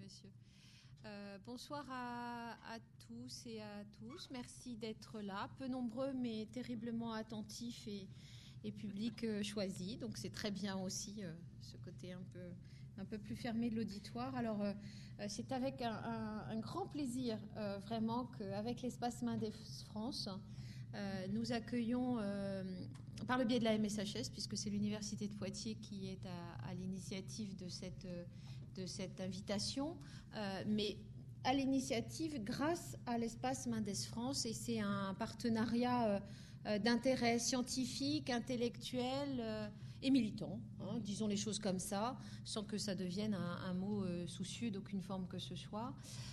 monsieur. Bonsoir à tous et à tous. Merci d'être là. Peu nombreux, mais terriblement attentifs et public choisi. Donc c'est très bien aussi ce côté un peu plus fermé de l'auditoire. Alors c'est avec un grand plaisir vraiment qu'avec l'espace Mendes France, nous accueillons par le biais de la MSHS, puisque c'est l'Université de Poitiers qui est à l'initiative de cette invitation, mais à l'initiative grâce à l'espace Mendes France, et c'est un partenariat d'intérêt scientifique, intellectuel et militant, hein, disons les choses comme ça, sans que ça devienne un mot soucieux d'aucune forme que ce soit.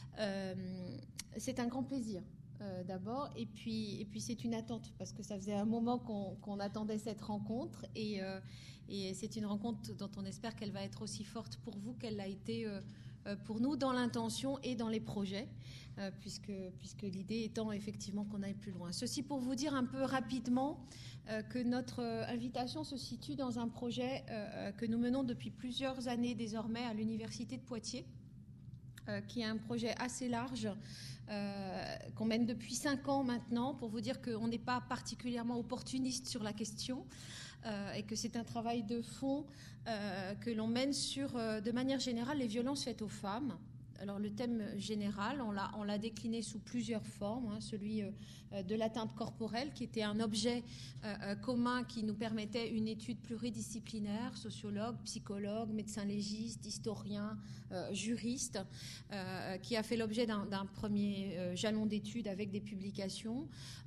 C'est un grand plaisir. D'abord, et puis c'est une attente, parce que ça faisait un moment qu'on attendait cette rencontre, et c'est une rencontre dont on espère qu'elle va être aussi forte pour vous qu'elle l'a été pour nous, dans l'intention et dans les projets, puisque l'idée étant effectivement qu'on aille plus loin. Ceci pour vous dire un peu rapidement que notre invitation se situe dans un projet que nous menons depuis plusieurs années désormais à l'Université de Poitiers, qui est un projet assez large, qu'on mène depuis 5 ans maintenant, pour vous dire qu'on n'est pas particulièrement opportuniste sur la question, et que c'est un travail de fond que l'on mène sur, de manière générale, les violences faites aux femmes. Alors le thème général, on l'a décliné sous plusieurs formes, hein, celui de l'atteinte corporelle, qui était un objet commun qui nous permettait une étude pluridisciplinaire, sociologue, psychologue, médecin légiste, historien, juriste, qui a fait l'objet d'un premier jalon d'études avec des publications,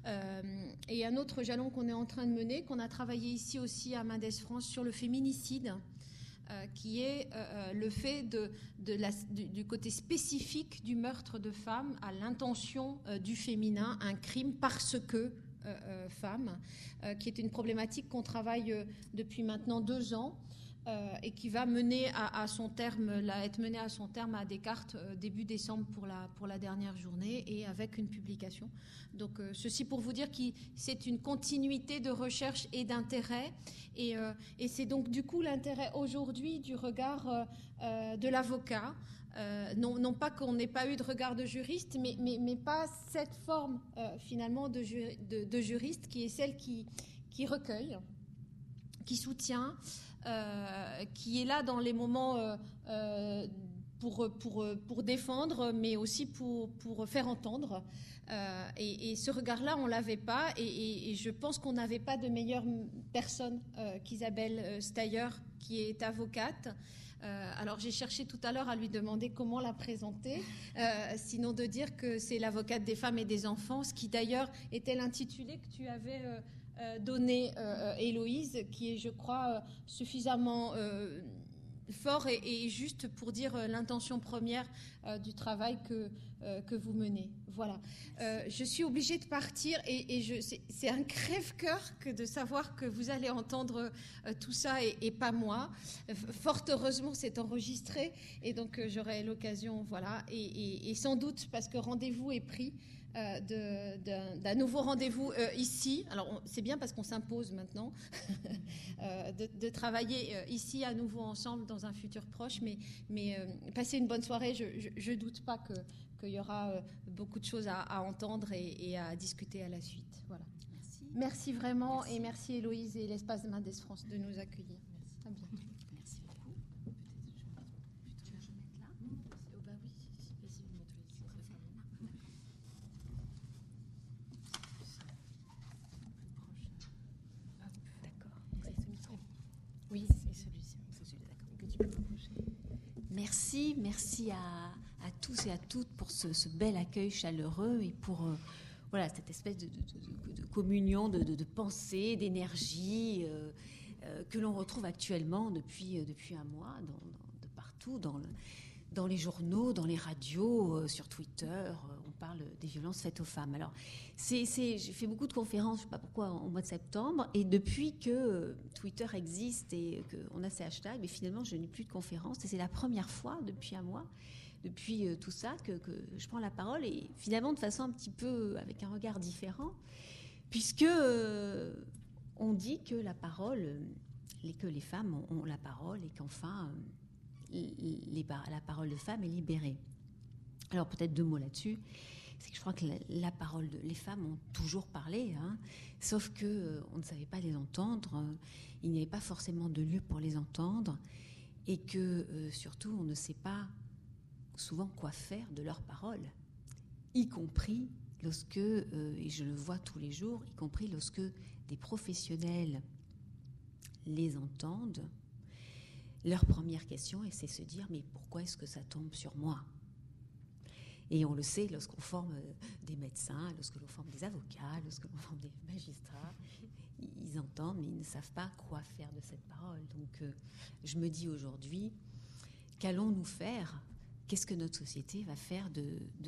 et un autre jalon qu'on est en train de mener, qu'on a travaillé ici aussi à Mendes France, sur le féminicide, qui est le fait du côté spécifique du meurtre de femmes à l'intention du féminin, un crime parce que femme, qui est une problématique qu'on travaille depuis maintenant 2 ans, et qui va mener à son terme, être menée à son terme à Descartes début décembre pour la dernière journée, et avec une publication. Donc ceci pour vous dire que c'est une continuité de recherche et d'intérêt, et c'est donc du coup l'intérêt aujourd'hui du regard de l'avocat. Non pas qu'on n'ait pas eu de regard de juriste, mais pas cette forme finalement de juriste qui est celle qui recueille, qui soutient, qui est là dans les moments pour défendre, mais aussi pour faire entendre. Et ce regard-là, on ne l'avait pas, et je pense qu'on n'avait pas de meilleure personne qu'Isabelle Steyer, qui est avocate. Alors j'ai cherché tout à l'heure à lui demander comment la présenter, sinon de dire que c'est l'avocate des femmes et des enfants, ce qui d'ailleurs était l'intitulé que tu avais donné, Héloïse, qui est, je crois, suffisamment fort et juste pour dire l'intention première du travail que vous menez. Voilà. Je suis obligée de partir, et c'est un crève-cœur que de savoir que vous allez entendre tout ça et pas moi. Fort heureusement, c'est enregistré, et donc j'aurai l'occasion, voilà, et sans doute, parce que rendez-vous est pris, d'un nouveau rendez-vous ici. Alors c'est bien parce qu'on s'impose maintenant de travailler ici à nouveau ensemble dans un futur proche, mais passez une bonne soirée. Je doute pas qu'il y aura beaucoup de choses à entendre et à discuter à la suite. Voilà. Merci vraiment. Merci. Et merci Héloïse et l'espace Mendes France de nous accueillir. Merci. À bientôt. Merci beaucoup. Peut-être je vais mettre là. Oh bah oui, vas-y, mets-toi ici. D'accord. C'est ce micro. Oui, c'est celui-ci. C'est celui-là, d'accord. Que tu peux rapprocher. Merci à tous et à toutes pour ce bel accueil chaleureux, et pour voilà, cette espèce de communion de pensée, d'énergie que l'on retrouve actuellement depuis un mois de partout, dans les journaux, dans les radios, sur Twitter. On parle des violences faites aux femmes. Alors, j'ai fait beaucoup de conférences, je ne sais pas pourquoi, au mois de septembre, et depuis que Twitter existe et qu'on a ces hashtags, mais finalement, je n'ai plus de conférences, et c'est la première fois depuis un mois, depuis tout ça, que je prends la parole, et finalement de façon un petit peu avec un regard différent, puisque on dit que la parole, que les femmes ont la parole, et qu'enfin la parole de femme est libérée. Alors peut-être 2 mots là-dessus. C'est que je crois que la parole les femmes ont toujours parlé, hein, sauf qu'on ne savait pas les entendre, il n'y avait pas forcément de lieu pour les entendre, et que surtout on ne sait pas souvent quoi faire de leurs paroles, y compris lorsque, et je le vois tous les jours, y compris lorsque des professionnels les entendent. Leur première question, c'est se dire, mais pourquoi est-ce que ça tombe sur moi ? Et on le sait lorsqu'on forme des médecins, lorsque l'on forme des avocats, lorsque l'on forme des magistrats, ils entendent, mais ils ne savent pas quoi faire de cette parole. Donc je me dis aujourd'hui, qu'allons-nous faire ? Qu'est-ce que notre société va faire de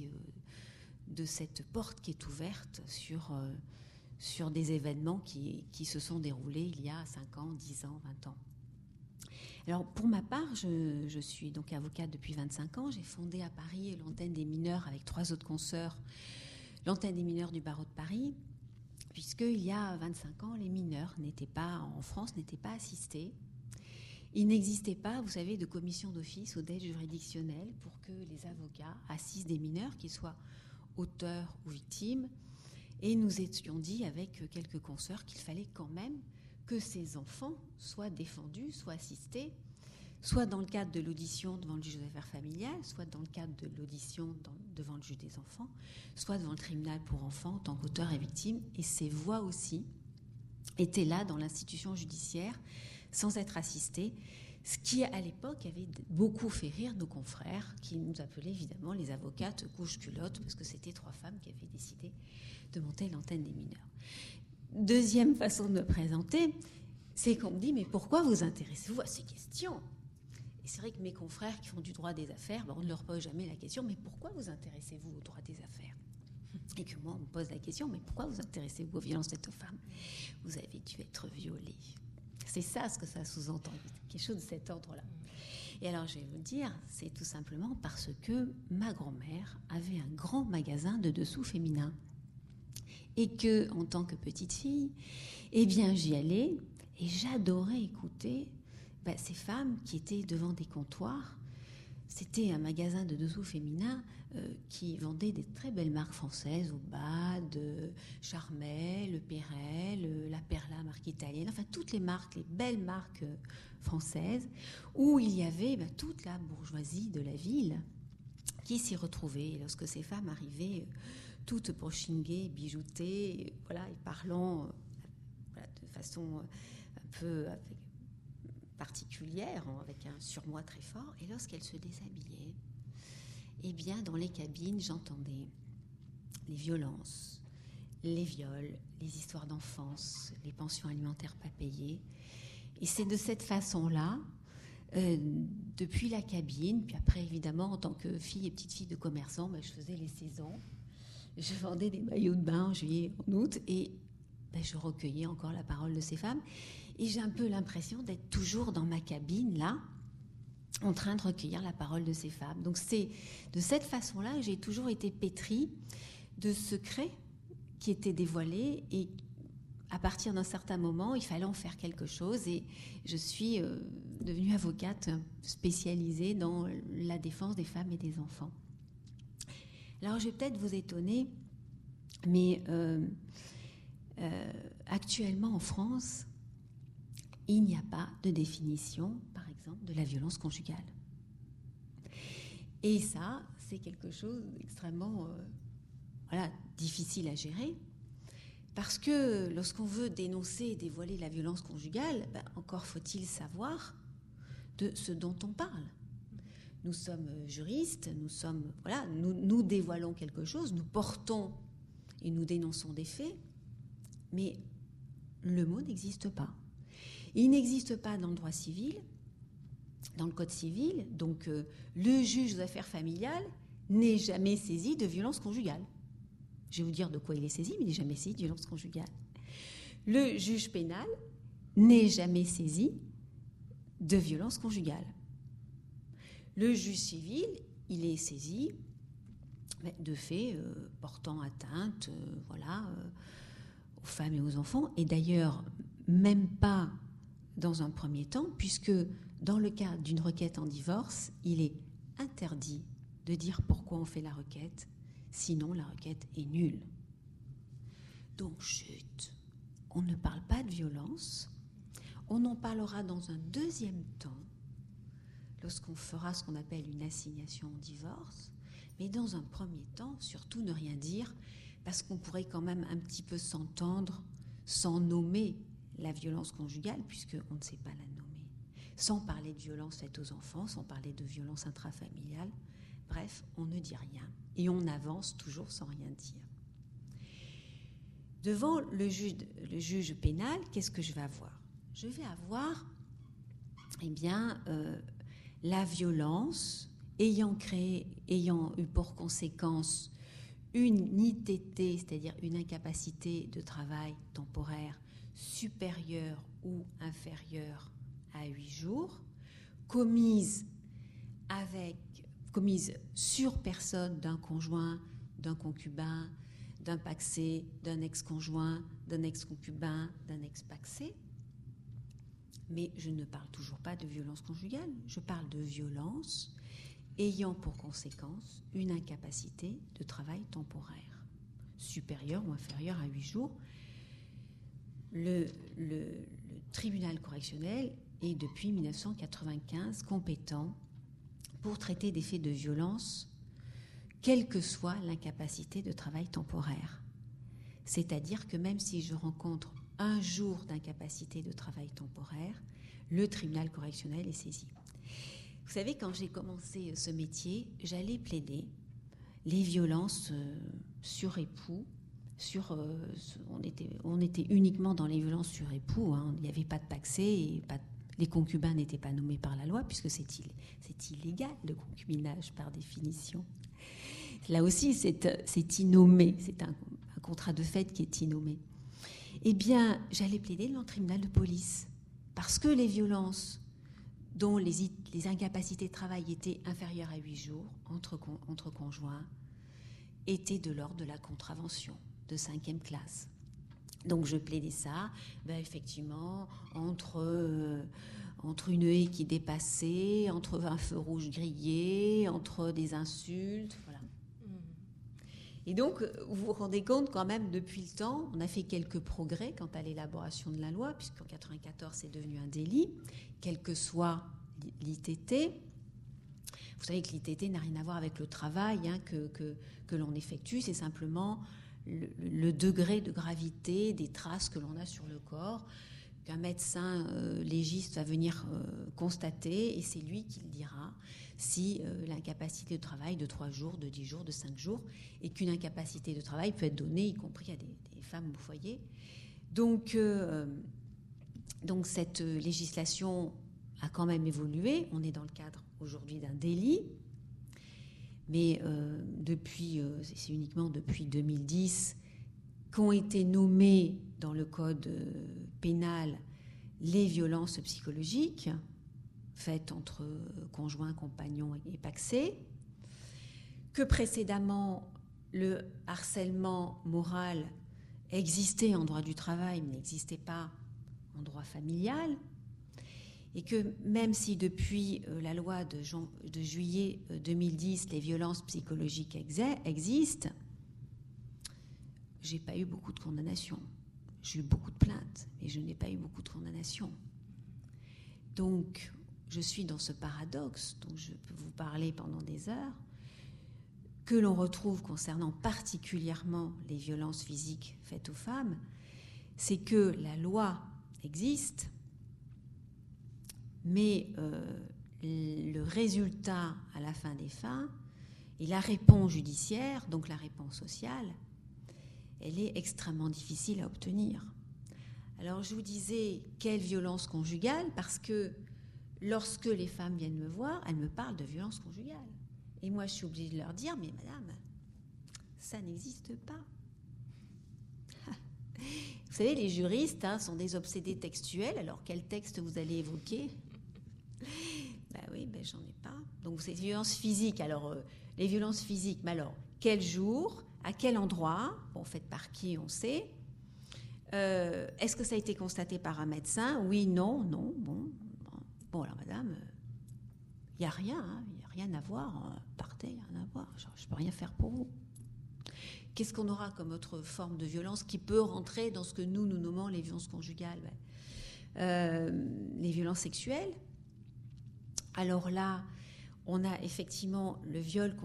cette porte qui est ouverte sur des événements qui se sont déroulés il y a 5 ans, 10 ans, 20 ans ? Alors, pour ma part, je suis donc avocate depuis 25 ans. J'ai fondé à Paris l'antenne des mineurs avec 3 autres consoeurs, l'antenne des mineurs du barreau de Paris, puisqu'il y a 25 ans, les mineurs en France, n'étaient pas assistés. Il n'existait pas, vous savez, de commission d'office ou d'aide juridictionnelle pour que les avocats assistent des mineurs, qu'ils soient auteurs ou victimes. Et nous étions dit avec quelques consoeurs qu'il fallait quand même que ces enfants soient défendus, soient assistés, soit dans le cadre de l'audition devant le juge des affaires familiales, soit dans le cadre de l'audition devant le juge des enfants, soit devant le tribunal pour enfants en tant qu'auteur et victime. Et ces voix aussi étaient là dans l'institution judiciaire sans être assistées, ce qui à l'époque avait beaucoup fait rire nos confrères qui nous appelaient évidemment les avocates couche-culotte, parce que c'était 3 femmes qui avaient décidé de monter l'antenne des mineurs. Deuxième façon de me présenter, c'est qu'on me dit « Mais pourquoi vous intéressez-vous à ces questions ?» Et c'est vrai que mes confrères qui font du droit des affaires, on ne leur pose jamais la question « Mais pourquoi vous intéressez-vous au droit des affaires ?» Et que moi, on me pose la question « Mais pourquoi vous intéressez-vous aux violences faites aux femmes ? Vous avez dû être violée. » C'est ça ce que ça sous-entend, quelque chose de cet ordre-là. Et alors, je vais vous dire, c'est tout simplement parce que ma grand-mère avait un grand magasin de dessous féminin. Et que, en tant que petite fille, eh bien, j'y allais et j'adorais écouter ces femmes qui étaient devant des comptoirs. C'était un magasin de dessous féminin qui vendait des très belles marques françaises, Aubade, Charmet, Le Perel, La Perla, marque italienne, enfin toutes les marques, les belles marques françaises, où il y avait toute la bourgeoisie de la ville qui s'y retrouvait. Et lorsque ces femmes arrivaient toutes brushingées, bijoutées, voilà, et parlant de façon un peu particulière, avec un surmoi très fort, et lorsqu'elles se déshabillaient, eh bien, dans les cabines, j'entendais les violences, les viols, les histoires d'enfance, les pensions alimentaires pas payées. Et c'est de cette façon-là, depuis la cabine, puis après, évidemment, en tant que fille et petite fille de commerçant, je faisais les saisons. Je vendais des maillots de bain en juillet, en août, et je recueillais encore la parole de ces femmes. Et j'ai un peu l'impression d'être toujours dans ma cabine, là, en train de recueillir la parole de ces femmes. Donc c'est de cette façon-là que j'ai toujours été pétrie de secrets qui étaient dévoilés, et à partir d'un certain moment, il fallait en faire quelque chose. Et je suis devenue avocate spécialisée dans la défense des femmes et des enfants. Alors, je vais peut-être vous étonner, mais actuellement en France, il n'y a pas de définition, par exemple, de la violence conjugale. Et ça, c'est quelque chose d'extrêmement difficile à gérer, parce que lorsqu'on veut dénoncer et dévoiler la violence conjugale, encore faut-il savoir de ce dont on parle. Nous sommes juristes, nous dévoilons quelque chose, nous portons et nous dénonçons des faits, mais le mot n'existe pas. Il n'existe pas dans le droit civil, dans le code civil, donc le juge aux affaires familiales n'est jamais saisi de violence conjugale. Je vais vous dire de quoi il est saisi, mais il n'est jamais saisi de violence conjugale. Le juge pénal n'est jamais saisi de violence conjugale. Le juge civil, il est saisi de faits portant atteinte aux femmes et aux enfants, et d'ailleurs même pas dans un premier temps, puisque dans le cas d'une requête en divorce, il est interdit de dire pourquoi on fait la requête, sinon la requête est nulle. Donc, chut, on ne parle pas de violence, on en parlera dans un deuxième temps, lorsqu'on fera ce qu'on appelle une assignation au divorce, mais dans un premier temps, surtout ne rien dire, parce qu'on pourrait quand même un petit peu s'entendre sans nommer la violence conjugale, puisqu'on ne sait pas la nommer, sans parler de violence faite aux enfants, sans parler de violence intrafamiliale. Bref, on ne dit rien et on avance toujours sans rien dire. Devant le juge pénal, qu'est-ce que je vais avoir ? Je vais avoir la violence ayant eu pour conséquence une ITT, c'est-à-dire une incapacité de travail temporaire supérieure ou inférieure à 8 jours, commise sur personne d'un conjoint, d'un concubin, d'un pacsé, d'un ex-conjoint, d'un ex-concubin, d'un ex-pacsé. Mais je ne parle toujours pas de violence conjugale, je parle de violence ayant pour conséquence une incapacité de travail temporaire, supérieure ou inférieure à 8 jours. Le tribunal correctionnel est depuis 1995 compétent pour traiter des faits de violence, quelle que soit l'incapacité de travail temporaire. C'est-à-dire que même si je rencontre un jour d'incapacité de travail temporaire, le tribunal correctionnel est saisi. Vous savez, quand j'ai commencé ce métier, j'allais plaider les violences sur époux. On était uniquement dans les violences sur époux. Il n'y avait pas de pacsé et les concubins n'étaient pas nommés par la loi, puisque c'est illégal le concubinage par définition. Là aussi, c'est innommé. C'est un contrat de fait qui est innommé. Eh bien, j'allais plaider devant le tribunal de police, parce que les violences dont les incapacités de travail étaient inférieures à 8 jours entre conjoints étaient de l'ordre de la contravention de 5e classe. Donc je plaidais ça, effectivement, entre une haie qui dépassait, entre un feu rouge grillé, entre des insultes, voilà. Et donc, vous vous rendez compte quand même, depuis le temps, on a fait quelques progrès quant à l'élaboration de la loi, puisqu'en 1994, c'est devenu un délit, quel que soit l'ITT. Vous savez que l'ITT n'a rien à voir avec le travail que l'on effectue, c'est simplement le degré de gravité des traces que l'on a sur le corps, qu'un médecin légiste va venir constater, et c'est lui qui le dira si l'incapacité de travail de 3 jours, de 10 jours, de 5 jours, et qu'une incapacité de travail peut être donnée, y compris à des femmes au foyer. Donc cette législation a quand même évolué. On est dans le cadre aujourd'hui d'un délit, mais c'est uniquement depuis 2010 qu'ont été nommées dans le code pénal les violences psychologiques faites entre conjoints, compagnons et pacsés, que précédemment le harcèlement moral existait en droit du travail mais n'existait pas en droit familial, et que même si depuis la loi de juillet 2010 les violences psychologiques existent, j'ai pas eu beaucoup de condamnations. J'ai eu beaucoup de plaintes, mais je n'ai pas eu beaucoup de condamnations. Donc, je suis dans ce paradoxe dont je peux vous parler pendant des heures, que l'on retrouve concernant particulièrement les violences physiques faites aux femmes, c'est que la loi existe, mais le résultat à la fin des fins et la réponse judiciaire, donc la réponse sociale, elle est extrêmement difficile à obtenir. Alors je vous disais, quelle violence conjugale, parce que lorsque les femmes viennent me voir, elles me parlent de violence conjugale. Et moi, je suis obligée de leur dire, mais madame, ça n'existe pas. Vous savez, les juristes sont des obsédés textuels, alors quel texte vous allez évoquer ? Oui, j'en ai pas. Donc c'est violences physiques. Alors, les violences physiques, mais alors, quel jour ? À quel endroit ? Fait par qui, on sait. Est-ce que ça a été constaté par un médecin ? Oui, non. Bon, alors madame, il n'y a rien, il n'y a rien à voir, partez, il n'y a rien à voir, je ne peux rien faire pour vous. Qu'est-ce qu'on aura comme autre forme de violence qui peut rentrer dans ce que nous nommons les violences conjugales? Les violences sexuelles. Alors là, on a effectivement le viol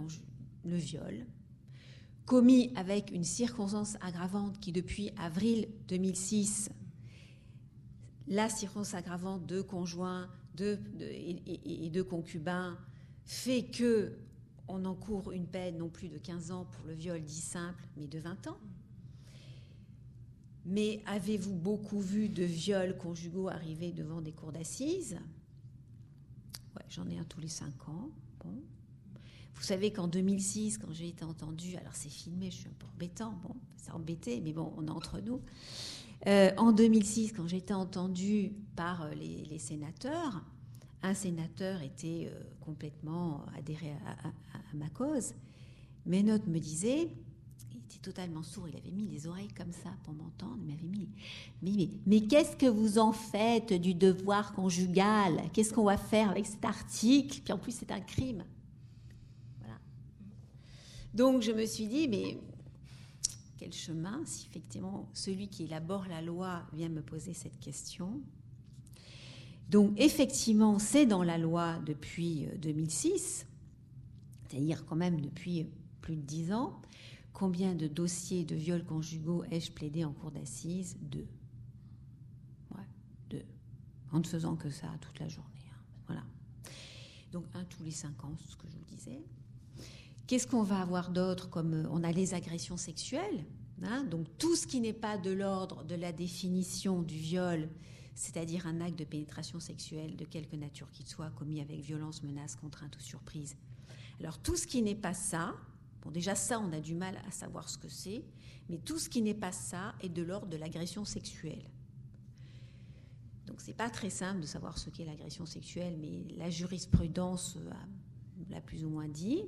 commis avec une circonstance aggravante qui, depuis avril 2006, la circonstance aggravante de conjoint et de concubin fait que on encourt une peine non plus de 15 ans pour le viol dit simple, mais de 20 ans. Mais avez-vous beaucoup vu de viols conjugaux arriver devant des cours d'assises? Ouais, j'en ai un tous les 5 ans. Bon. Vous savez qu'en 2006, quand j'ai été entendue, alors c'est filmé, je suis un peu embêtant, bon, c'est embêté, mais bon, on est entre nous. En 2006, quand j'ai été entendue par les sénateurs, un sénateur était complètement adhéré à ma cause. Mes notes me disaient, il était totalement sourd, il avait mis les oreilles comme ça pour m'entendre, il m'avait mis, mais qu'est-ce que vous en faites du devoir conjugal? Qu'est-ce qu'on va faire avec cet article? Puis en plus, c'est un crime. Voilà. Donc je me suis dit, mais quel chemin, si effectivement celui qui élabore la loi vient me poser cette question? Donc effectivement, c'est dans la loi depuis 2006, c'est-à-dire quand même depuis plus de 10 ans. Combien de dossiers de viols conjugaux ai-je plaidé en cour d'assises? 2. Ouais, 2. En ne faisant que ça toute la journée. Voilà. Donc un tous les 5 ans, c'est ce que je vous disais. Qu'est-ce qu'on va avoir d'autre? Comme on a les agressions sexuelles, donc tout ce qui n'est pas de l'ordre de la définition du viol, c'est-à-dire un acte de pénétration sexuelle de quelque nature qu'il soit, commis avec violence, menace, contrainte ou surprise. Alors tout ce qui n'est pas ça, bon déjà ça on a du mal à savoir ce que c'est, mais tout ce qui n'est pas ça est de l'ordre de l'agression sexuelle. Donc c'est pas très simple de savoir ce qu'est l'agression sexuelle, mais la jurisprudence l'a plus ou moins dit.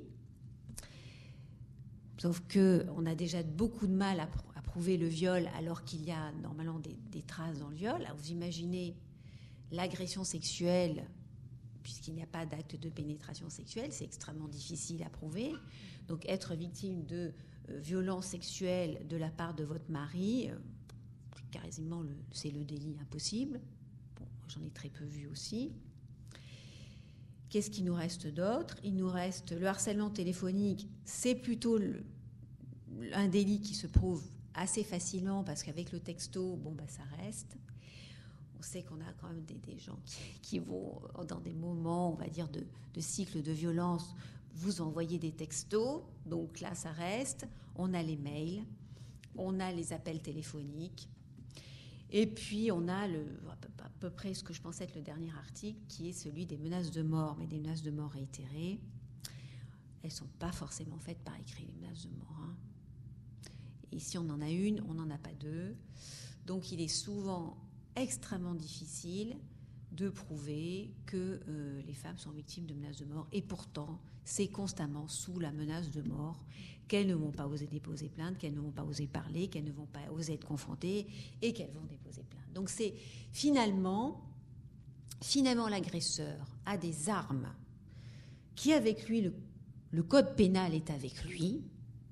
Sauf qu'on a déjà beaucoup de mal à prouver le viol alors qu'il y a normalement des traces dans le viol. Alors vous imaginez l'agression sexuelle, puisqu'il n'y a pas d'acte de pénétration sexuelle, c'est extrêmement difficile à prouver. Donc être victime de violences sexuelles de la part de votre mari, quasiment c'est le délit impossible. Bon, j'en ai très peu vu aussi. Qu'est-ce qu'il nous reste d'autre? Il nous reste le harcèlement téléphonique. C'est plutôt un délit qui se prouve assez facilement parce qu'avec le texto, bon, ça reste. On sait qu'on a quand même des gens qui vont, dans des moments, on va dire, de cycle de violence, vous envoyer des textos. Donc là, ça reste. On a les mails, on a les appels téléphoniques. Et puis, on a à peu près ce que je pensais être le dernier article, qui est celui des menaces de mort, mais des menaces de mort réitérées. Elles ne sont pas forcément faites par écrit, les menaces de mort. Et si on en a une, on n'en a pas deux. Donc, il est souvent extrêmement difficile de prouver que les femmes sont victimes de menaces de mort. Et pourtant, c'est constamment sous la menace de mort qu'elles ne vont pas oser déposer plainte, qu'elles ne vont pas oser parler, qu'elles ne vont pas oser être confrontées et qu'elles vont déposer plainte. Donc c'est finalement l'agresseur a des armes qui avec lui, le code pénal est avec lui,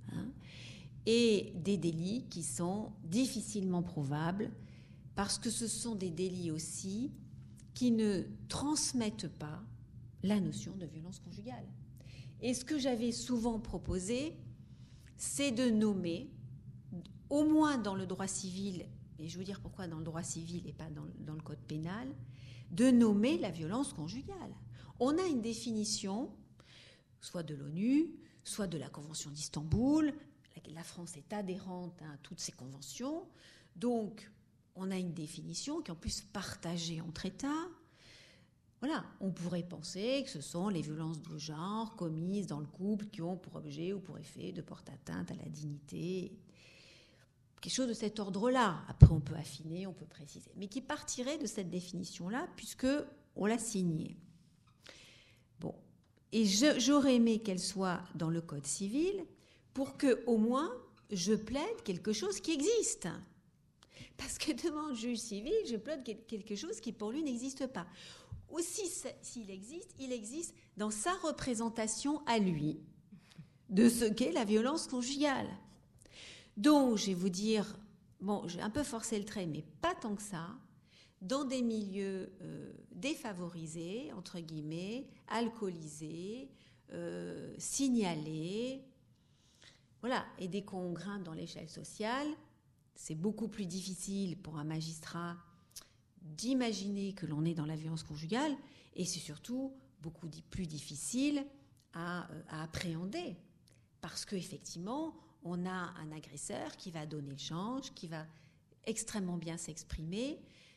et des délits qui sont difficilement prouvables parce que ce sont des délits aussi qui ne transmettent pas la notion de violence conjugale. Et ce que j'avais souvent proposé, c'est de nommer, au moins dans le droit civil, et je veux dire pourquoi dans le droit civil et pas dans le code pénal, de nommer la violence conjugale. On a une définition, soit de l'ONU, soit de la Convention d'Istanbul. La France est adhérente à toutes ces conventions. Donc, on a une définition qui est en plus partagée entre États. Voilà, on pourrait penser que ce sont les violences de genre commises dans le couple qui ont pour objet ou pour effet de porter atteinte à la dignité. Quelque chose de cet ordre-là. Après, on peut affiner, on peut préciser. Mais qui partirait de cette définition-là, puisqu'on l'a signée. Bon. Et j'aurais aimé qu'elle soit dans le Code civil pour que, au moins, je plaide quelque chose qui existe. Parce que devant le juge civil, je plaide quelque chose qui, pour lui, n'existe pas. aussi, s'il existe, il existe dans sa représentation à lui de ce qu'est la violence conjugale. Donc, je vais vous dire, bon, j'ai un peu forcé le trait, mais pas tant que ça, dans des milieux défavorisés, entre guillemets, alcoolisés, signalés, voilà. Et dès qu'on grimpe dans l'échelle sociale, c'est beaucoup plus difficile pour un magistrat d'imaginer que l'on est dans la violence conjugale, et c'est surtout beaucoup plus difficile à appréhender, parce qu'effectivement, on a un agresseur qui va donner le change, qui va extrêmement bien s'exprimer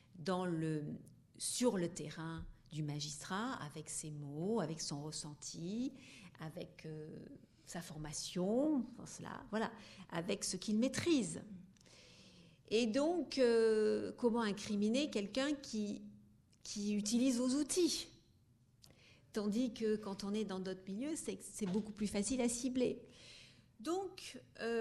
sur le terrain du magistrat, avec ses mots, avec son ressenti, avec sa formation, voilà, avec ce qu'il maîtrise. Et donc, comment incriminer quelqu'un qui utilise vos outils? Tandis que quand on est dans d'autres milieux, c'est beaucoup plus facile à cibler. Donc,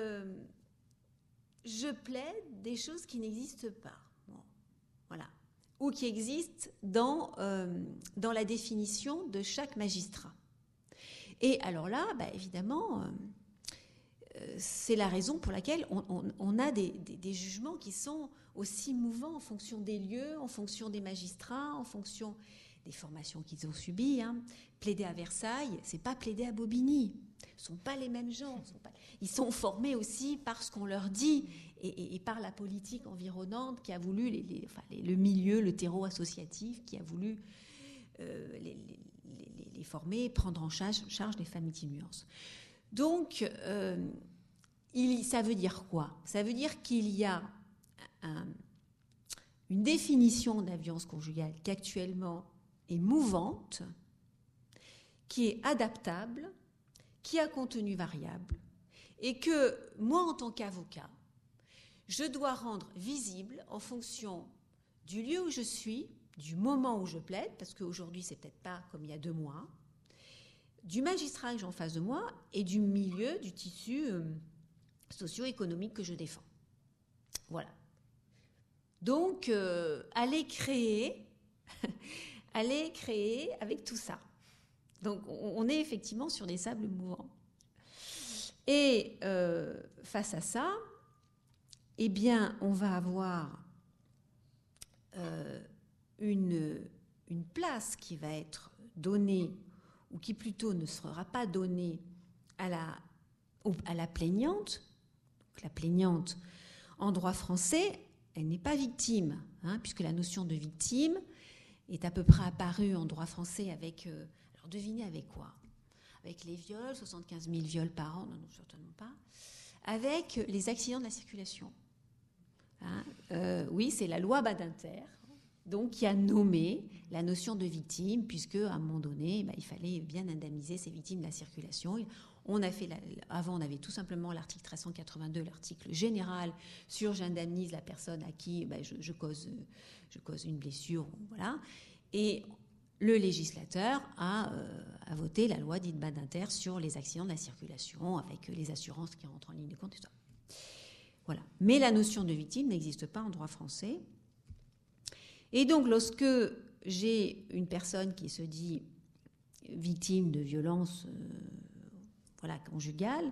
je plaide des choses qui n'existent pas. Bon, voilà. Ou qui existent dans la définition de chaque magistrat. Et alors là, évidemment, c'est la raison pour laquelle on a des jugements qui sont aussi mouvants en fonction des lieux, en fonction des magistrats, en fonction des formations qu'ils ont subies. Plaider à Versailles, c'est pas plaider à Bobigny. Ce ne sont pas les mêmes gens. Ils sont formés aussi par ce qu'on leur dit et par la politique environnante qui a voulu, le milieu, le terreau associatif qui a voulu les former, prendre en charge les familles de nuances. Donc, ça veut dire quoi? Ça veut dire qu'il y a une définition de la violence conjugale qui actuellement est mouvante, qui est adaptable, qui a contenu variable, et que moi, en tant qu'avocat, je dois rendre visible en fonction du lieu où je suis, du moment où je plaide, parce qu'aujourd'hui, c'est peut-être pas comme il y a 2 mois, du magistrat que j'ai en face de moi et du milieu, du tissu socio-économique que je défends. Voilà. Donc, allez créer avec tout ça. Donc, on est effectivement sur des sables mouvants. Et face à ça, eh bien, on va avoir une place qui va être donnée, ou qui plutôt ne sera pas donnée à la plaignante. Donc, la plaignante, en droit français, elle n'est pas victime, puisque la notion de victime est à peu près apparue en droit français avec... alors, devinez avec quoi? Avec les viols, 75 000 viols par an, non, certainement pas. Avec les accidents de la circulation. Oui, c'est la loi Badinter, donc qui a nommé la notion de victime, puisque à un moment donné, il fallait bien indemniser ces victimes de la circulation. Avant, on avait tout simplement l'article 1382, l'article général sur j'indemnise la personne à qui je cause une blessure, voilà. Et le législateur a voté la loi dite Badinter sur les accidents de la circulation, avec les assurances qui rentrent en ligne de compte et tout ça. Voilà. Mais la notion de victime n'existe pas en droit français. Et donc, lorsque j'ai une personne qui se dit victime de violences conjugales,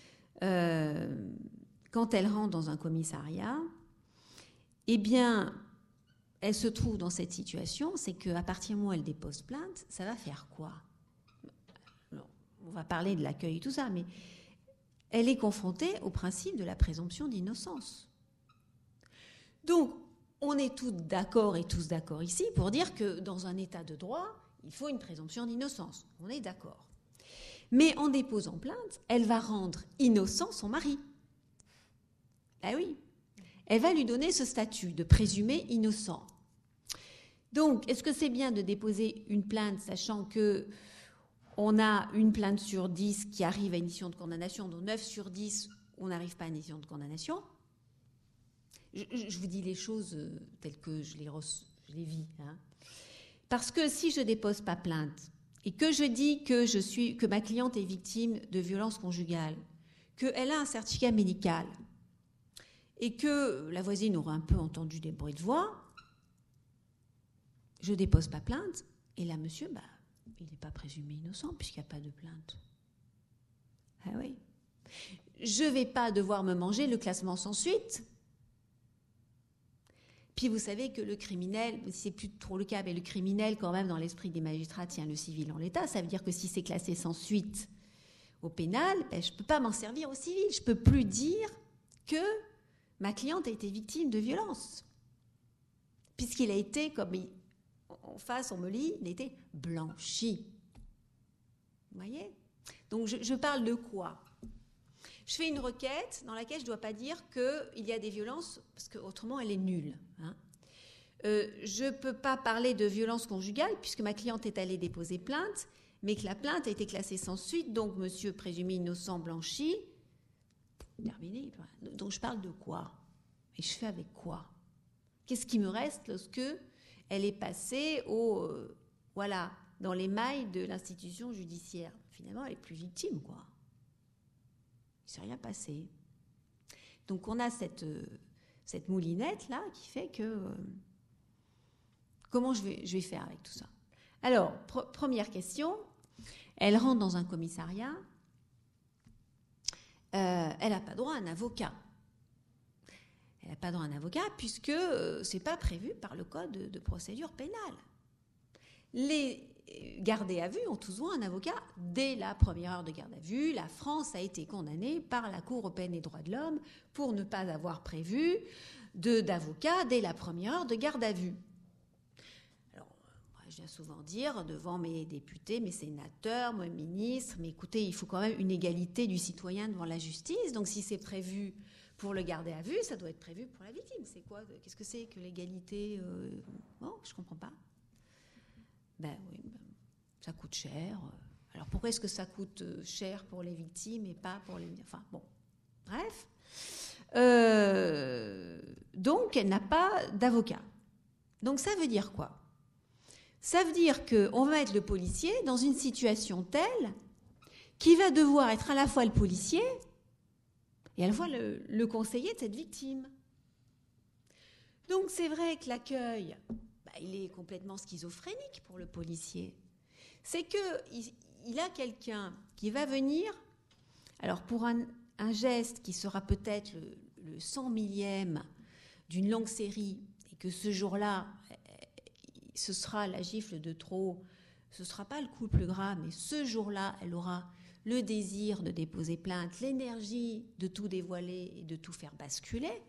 quand elle rentre dans un commissariat, eh bien, elle se trouve dans cette situation, c'est qu'à partir du moment où elle dépose plainte, ça va faire quoi? Alors, on va parler de l'accueil et tout ça, mais elle est confrontée au principe de la présomption d'innocence. Donc, on est tous d'accord ici pour dire que dans un état de droit, il faut une présomption d'innocence. On est d'accord. Mais en déposant plainte, elle va rendre innocent son mari. Ah oui. Elle va lui donner ce statut de présumé innocent. Donc, est-ce que c'est bien de déposer une plainte, sachant que on a une plainte sur 10 qui arrive à une décision de condamnation, dont 9 sur 10, on n'arrive pas à une décision de condamnation? Je vous dis les choses telles que je les vis. Parce que si je dépose pas plainte et que je dis que ma cliente est victime de violences conjugales, qu'elle a un certificat médical et que la voisine aura un peu entendu des bruits de voix, je dépose pas plainte Et là, monsieur, il n'est pas présumé innocent puisqu'il n'y a pas de plainte. Ah oui. Je ne vais pas devoir me manger le classement sans suite. Puis vous savez que le criminel, c'est plus trop le cas, mais le criminel, quand même, dans l'esprit des magistrats, tient le civil en l'état. Ça veut dire que si c'est classé sans suite au pénal, je ne peux pas m'en servir au civil. Je ne peux plus dire que ma cliente a été victime de violence. Puisqu'il a été, comme en face, on me lit, il a été blanchi. Vous voyez ? Donc je parle de quoi ? Je fais une requête dans laquelle je ne dois pas dire qu'il y a des violences, parce qu'autrement elle est nulle. Hein. Je ne peux pas parler de violence conjugale, puisque ma cliente est allée déposer plainte, mais que la plainte a été classée sans suite, donc monsieur présumé innocent blanchi, terminé. Donc je parle de quoi ? Et je fais avec quoi ? Qu'est-ce qui me reste lorsque elle est passée dans les mailles de l'institution judiciaire ? Finalement, elle est plus victime, quoi. Il ne s'est rien passé. Donc on a cette moulinette-là qui fait que... comment je vais faire avec tout ça ? Alors, première question, elle rentre dans un commissariat, elle n'a pas droit à un avocat. Elle n'a pas droit à un avocat puisque ce n'est pas prévu par le code de procédure pénale. Les gardés à vue ont tous droit à un avocat dès la première heure de garde à vue. La France a été condamnée par la Cour européenne des droits de l'homme pour ne pas avoir prévu d'avocat dès la première heure de garde à vue. Alors, je viens souvent dire devant mes députés, mes sénateurs, mes ministres, mais écoutez, il faut quand même une égalité du citoyen devant la justice. Donc si c'est prévu pour le garder à vue, ça doit être prévu pour la victime. C'est quoi ? Qu'est-ce que c'est que l'égalité ? Bon, je ne comprends pas. Oui, ça coûte cher. Alors pourquoi est-ce que ça coûte cher pour les victimes et pas pour les... Enfin bon, bref. Donc elle n'a pas d'avocat. Donc ça veut dire quoi ? Ça veut dire qu'on va mettre le policier dans une situation telle qu'il va devoir être à la fois le policier et à la fois le conseiller de cette victime. Donc c'est vrai que l'accueil... il est complètement schizophrénique pour le policier. C'est qu'il a quelqu'un qui va venir, alors pour un geste qui sera peut-être le 100 millième d'une longue série, et que ce jour-là, ce sera la gifle de trop, ce ne sera pas le coup le plus grave, mais ce jour-là, elle aura le désir de déposer plainte, l'énergie de tout dévoiler et de tout faire basculer.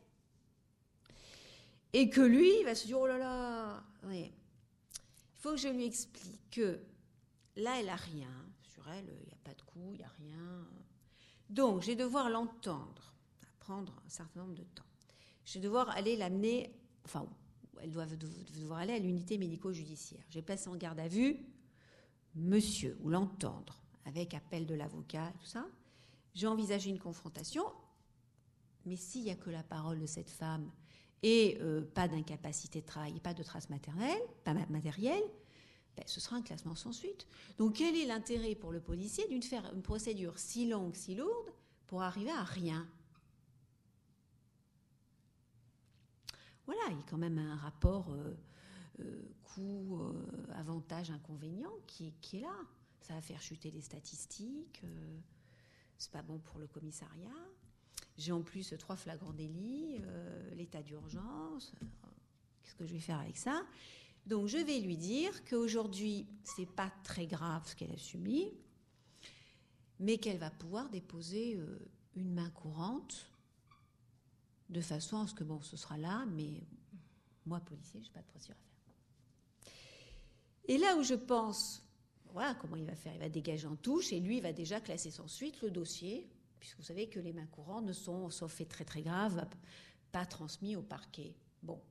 Et que lui, il va se dire, oh là là, oui. Il faut que je lui explique que là, elle n'a rien. Sur elle, il n'y a pas de coup, il n'y a rien. Donc, je vais devoir l'entendre. Ça va prendre un certain nombre de temps. Je vais devoir aller l'amener, elle doit devoir aller à l'unité médico-judiciaire. J'ai placé en garde à vue monsieur, ou l'entendre, avec appel de l'avocat, tout ça. J'ai envisagé une confrontation, mais s'il n'y a que la parole de cette femme et pas d'incapacité de travail, pas de traces matérielles, ce sera un classement sans suite. Donc quel est l'intérêt pour le policier d'une faire une procédure si longue, si lourde, pour arriver à rien ? Voilà, il y a quand même un rapport coût, avantage, inconvénient qui est là. Ça va faire chuter les statistiques, c'est pas bon pour le commissariat. J'ai en plus 3 flagrants délits, l'état d'urgence. Qu'est-ce que je vais faire avec ça ? Donc, je vais lui dire qu'aujourd'hui, ce n'est pas très grave ce qu'elle a subi, mais qu'elle va pouvoir déposer une main courante de façon à ce que, ce sera là, mais moi, policier, je n'ai pas de procédure à faire. Et là où je pense, voilà comment il va faire. Il va dégager en touche et lui, il va déjà classer sans suite le dossier, puisque vous savez que les mains courantes ne sont, sauf fait très très grave, pas transmis au parquet. Bon.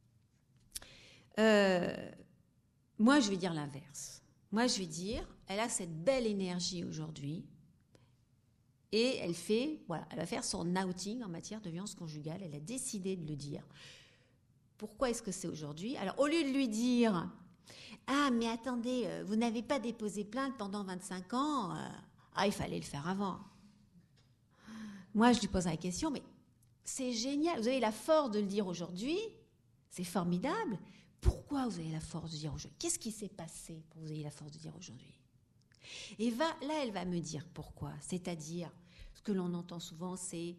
Moi, je vais dire l'inverse. Moi, je vais dire, elle a cette belle énergie aujourd'hui et elle va faire son outing en matière de violence conjugale. Elle a décidé de le dire. Pourquoi est-ce que c'est aujourd'hui ? Alors, au lieu de lui dire « Ah, mais attendez, vous n'avez pas déposé plainte pendant 25 ans il fallait le faire avant. » Moi, je lui pose la question, mais c'est génial. Vous avez la force de le dire aujourd'hui, c'est formidable. Pourquoi vous avez la force de dire aujourd'hui? Qu'est-ce qui s'est passé pour que vous ayez la force de dire aujourd'hui? Et là, elle va me dire pourquoi. C'est-à-dire, ce que l'on entend souvent, c'est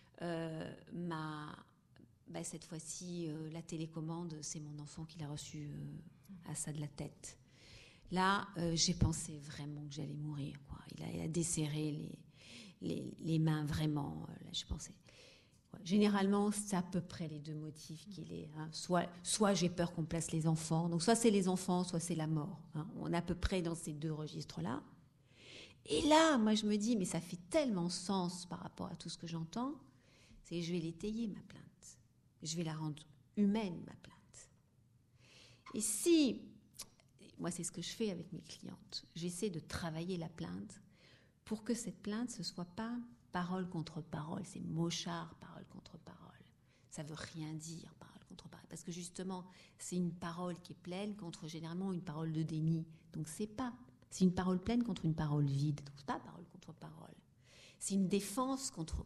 cette fois-ci, la télécommande, c'est mon enfant qui l'a reçue à ça de la tête. Là, j'ai pensé vraiment que j'allais mourir, quoi. Il a desserré les mains, vraiment. Là, je pensais. Ouais. Généralement, c'est à peu près les deux motifs qu'il est. Hein. Soit j'ai peur qu'on place les enfants. Donc, soit c'est les enfants, soit c'est la mort. Hein. On est à peu près dans ces deux registres-là. Et là, moi, je me dis, mais ça fait tellement sens par rapport à tout ce que j'entends, c'est que je vais l'étayer, ma plainte. Je vais la rendre humaine, ma plainte. Et si... Moi, c'est ce que je fais avec mes clientes. J'essaie de travailler la plainte pour que cette plainte, ce ne soit pas parole contre parole. C'est mochard, parole contre parole. Ça ne veut rien dire, parole contre parole. Parce que justement, c'est une parole qui est pleine contre généralement une parole de déni. Donc, c'est une parole pleine contre une parole vide. Donc, ce n'est pas parole contre parole. C'est une défense contre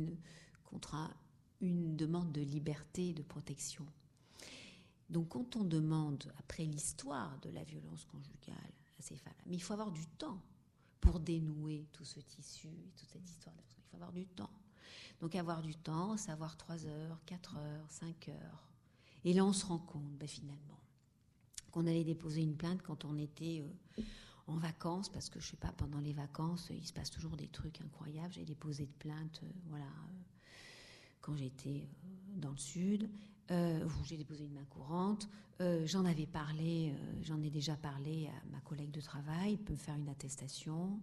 une demande de liberté, de protection. Donc, quand on demande, après l'histoire de la violence conjugale à ces femmes, mais il faut avoir du temps pour dénouer tout ce tissu et toute cette histoire. Il faut avoir du temps. Donc, avoir du temps, c'est avoir 3 heures, 4 heures, 5 heures. Et là, on se rend compte, finalement, qu'on allait déposer une plainte quand on était en vacances, parce que, je ne sais pas, pendant les vacances, il se passe toujours des trucs incroyables. J'ai déposé de plainte, quand j'étais dans le sud. Où j'ai déposé une main courante. J'en ai déjà parlé à ma collègue de travail, elle peut me faire une attestation.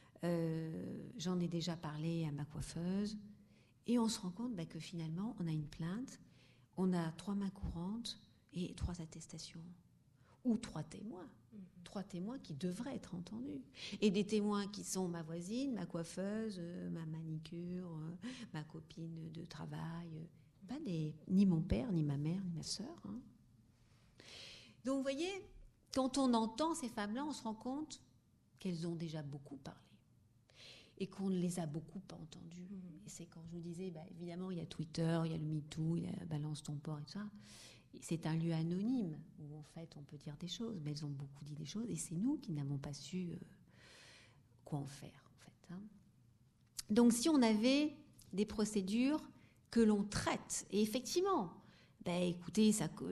J'en ai déjà parlé à ma coiffeuse. Et on se rend compte que finalement, on a une plainte, on a 3 mains courantes et 3 attestations. Ou 3 témoins. 3 témoins qui devraient être entendus. Et des témoins qui sont ma voisine, ma coiffeuse, ma manicure, ma copine de travail... Pas ni mon père, ni ma mère, ni ma sœur. Hein. Donc, vous voyez, quand on entend ces femmes-là, on se rend compte qu'elles ont déjà beaucoup parlé et qu'on ne les a beaucoup pas entendues. Et c'est quand je vous disais, évidemment, il y a Twitter, il y a le MeToo, il y a Balance ton porc et tout ça. Et c'est un lieu anonyme où, en fait, on peut dire des choses, mais elles ont beaucoup dit des choses et c'est nous qui n'avons pas su quoi en faire, en fait. Hein. Donc, si on avait des procédures que l'on traite. Et effectivement, écoutez,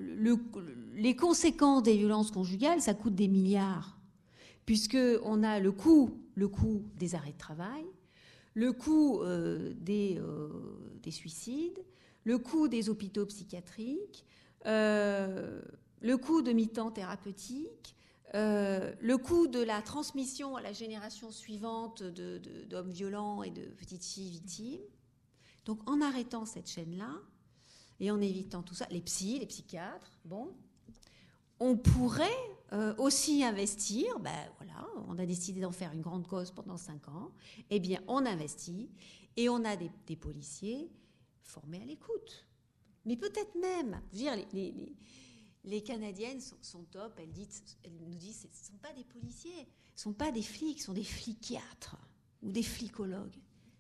les conséquences des violences conjugales, ça coûte des milliards. Puisqu'on a le coût des arrêts de travail, le coût des suicides, le coût des hôpitaux psychiatriques, le coût de mi-temps thérapeutique, le coût de la transmission à la génération suivante d'hommes violents et de petites filles victimes. Donc, en arrêtant cette chaîne-là et en évitant tout ça, les psychiatres, on pourrait aussi investir. On a décidé d'en faire une grande cause pendant 5 ans. Eh bien, on investit et on a des policiers formés à l'écoute. Mais peut-être même, je veux dire, les Canadiennes sont top. Elles nous disent, ce ne sont pas des policiers, ce ne sont pas des flics, ce sont des fliquiatres ou des flicologues.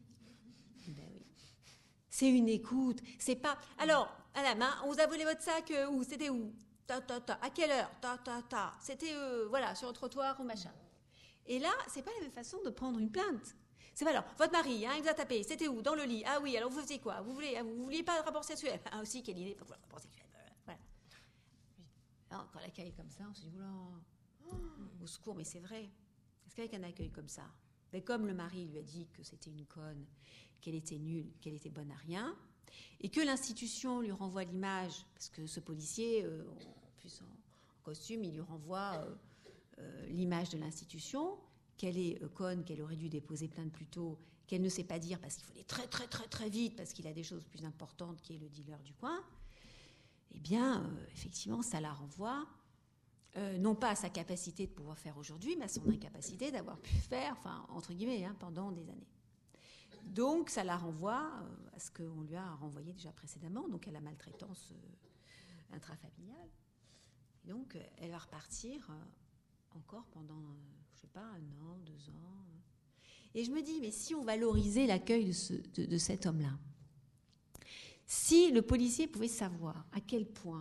C'est une écoute. C'est pas... Alors, madame, on vous a volé votre sac où? C'était où? À quelle heure? C'était, sur le trottoir ou machin. Et là, c'est pas la même façon de prendre une plainte. C'est pas alors, votre mari, il vous a tapé, c'était où? Dans le lit. Ah oui, alors vous faisiez quoi? Vous vouliez pas de rapport sexuel? Ah aussi, quelle idée, rapport sexuel. Voilà. Alors, quand l'accueil est comme ça, on se dit, oula, au secours, mais c'est vrai. Est-ce qu'avec un accueil comme ça, comme le mari lui a dit que c'était une conne, qu'elle était nulle, qu'elle était bonne à rien, et que l'institution lui renvoie l'image, parce que ce policier, en plus en costume, il lui renvoie l'image de l'institution, qu'elle est conne, qu'elle aurait dû déposer plainte plus tôt, qu'elle ne sait pas dire parce qu'il faut aller très très très très vite, parce qu'il a des choses plus importantes qui est le dealer du coin, eh bien, effectivement, ça la renvoie, non pas à sa capacité de pouvoir faire aujourd'hui, mais à son incapacité d'avoir pu faire, entre guillemets, pendant des années. Donc, ça la renvoie à ce qu'on lui a renvoyé déjà précédemment, donc à la maltraitance intrafamiliale. Et donc, elle va repartir encore pendant, je ne sais pas, 1 an, 2 ans. Et je me dis, mais si on valorisait l'accueil de cet homme-là, si le policier pouvait savoir à quel point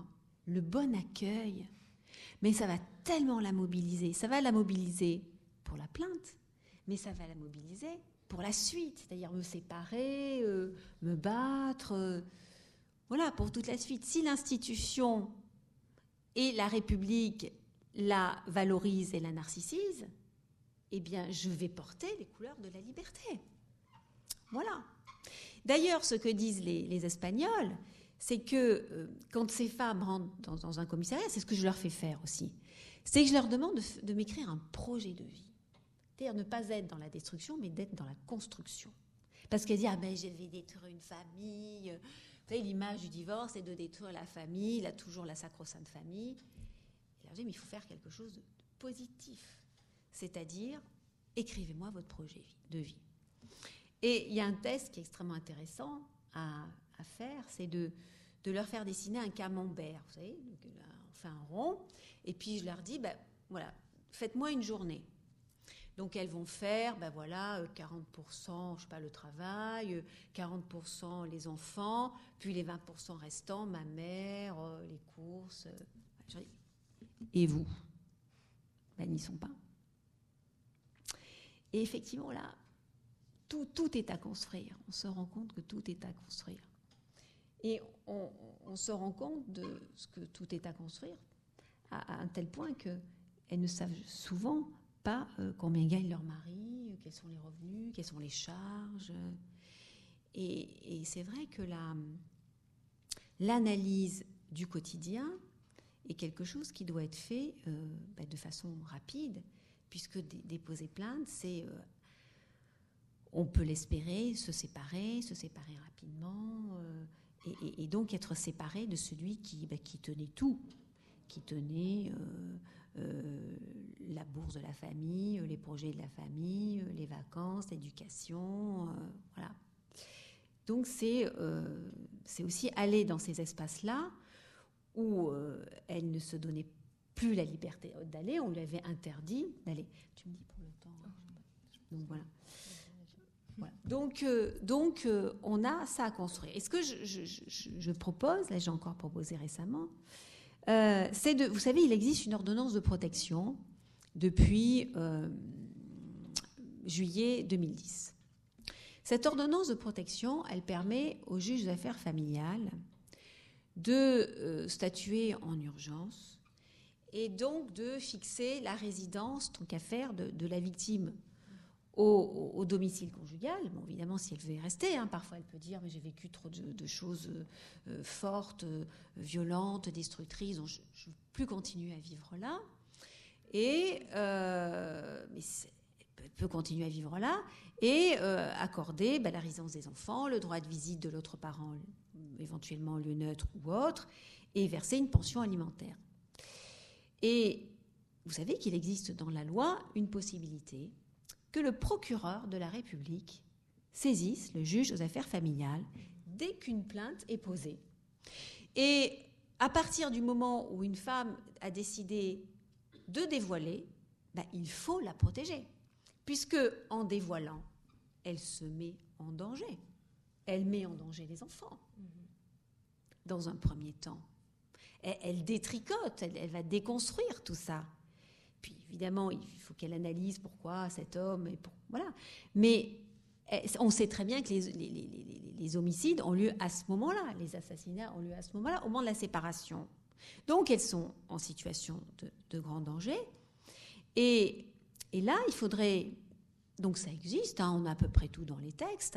le bon accueil, mais ça va tellement la mobiliser. Ça va la mobiliser pour la plainte, mais ça va la mobiliser pour la suite, c'est-à-dire me séparer, me battre, voilà, pour toute la suite. Si l'institution et la République la valorisent et la narcissisent, eh bien, je vais porter les couleurs de la liberté. Voilà. D'ailleurs, ce que disent les Espagnols, c'est que quand ces femmes rentrent dans un commissariat, c'est ce que je leur fais faire aussi, c'est que je leur demande de m'écrire un projet de vie. C'est-à-dire ne pas être dans la destruction, mais d'être dans la construction. Parce qu'elles disent, ah ben je vais détruire une famille. Vous savez, l'image du divorce, c'est de détruire la famille, il a toujours la sacro-sainte famille. Et là, je dis, mais il faut faire quelque chose de positif. C'est-à-dire, écrivez-moi votre projet de vie. Et il y a un test qui est extrêmement intéressant à faire, c'est de leur faire dessiner un camembert. Vous savez, donc, on fait un rond, et puis je leur dis, ben voilà, faites-moi une journée. Donc elles vont faire, ben voilà, 40%, je sais pas, le travail, 40% les enfants, puis les 20% restants, ma mère, les courses. Et vous? Ben, ils n'y sont pas. Et effectivement, là, tout est à construire. On se rend compte que tout est à construire. Et on se rend compte de ce que tout est à construire à un tel point qu'elles ne savent souvent pas combien gagne leur mari, quels sont les revenus, quelles sont les charges. Et c'est vrai que l'analyse du quotidien est quelque chose qui doit être fait de façon rapide, puisque déposer plainte, c'est, on peut l'espérer, se séparer rapidement, et donc être séparé de celui qui tenait tout, qui tenait la bourse de la famille, les projets de la famille, les vacances, l'éducation, voilà. Donc c'est aussi aller dans ces espaces-là où elle ne se donnait plus la liberté d'aller, on lui avait interdit d'aller. Tu me dis pour le temps. Donc voilà. Donc on a ça à construire. Et ce que je propose, là j'ai encore proposé récemment, c'est vous savez, il existe une ordonnance de protection depuis juillet 2010. Cette ordonnance de protection, elle permet au juge d'affaires familiales de statuer en urgence et donc de fixer la résidence, tant qu'à faire, de la victime au domicile conjugal. Bon, évidemment, si elle veut y rester, parfois elle peut dire « mais j'ai vécu trop de choses fortes, violentes, destructrices, donc je ne veux plus continuer à vivre là ». Mais elle peut continuer à vivre là et accorder la résidence des enfants, le droit de visite de l'autre parent, éventuellement lieu neutre ou autre, et verser une pension alimentaire. Et vous savez qu'il existe dans la loi une possibilité que le procureur de la République saisisse le juge aux affaires familiales dès qu'une plainte est posée. Et à partir du moment où une femme a décidé de dévoiler, il faut la protéger, puisque en dévoilant, elle se met en danger. Elle met en danger les enfants, dans un premier temps. Elle détricote, elle va déconstruire tout ça. Puis évidemment, il faut qu'elle analyse pourquoi cet homme... voilà. Mais on sait très bien que les homicides ont lieu à ce moment-là, les assassinats ont lieu à ce moment-là, au moment de la séparation. Donc elles sont en situation de grand danger. Et là, il faudrait... Donc ça existe, on a à peu près tout dans les textes.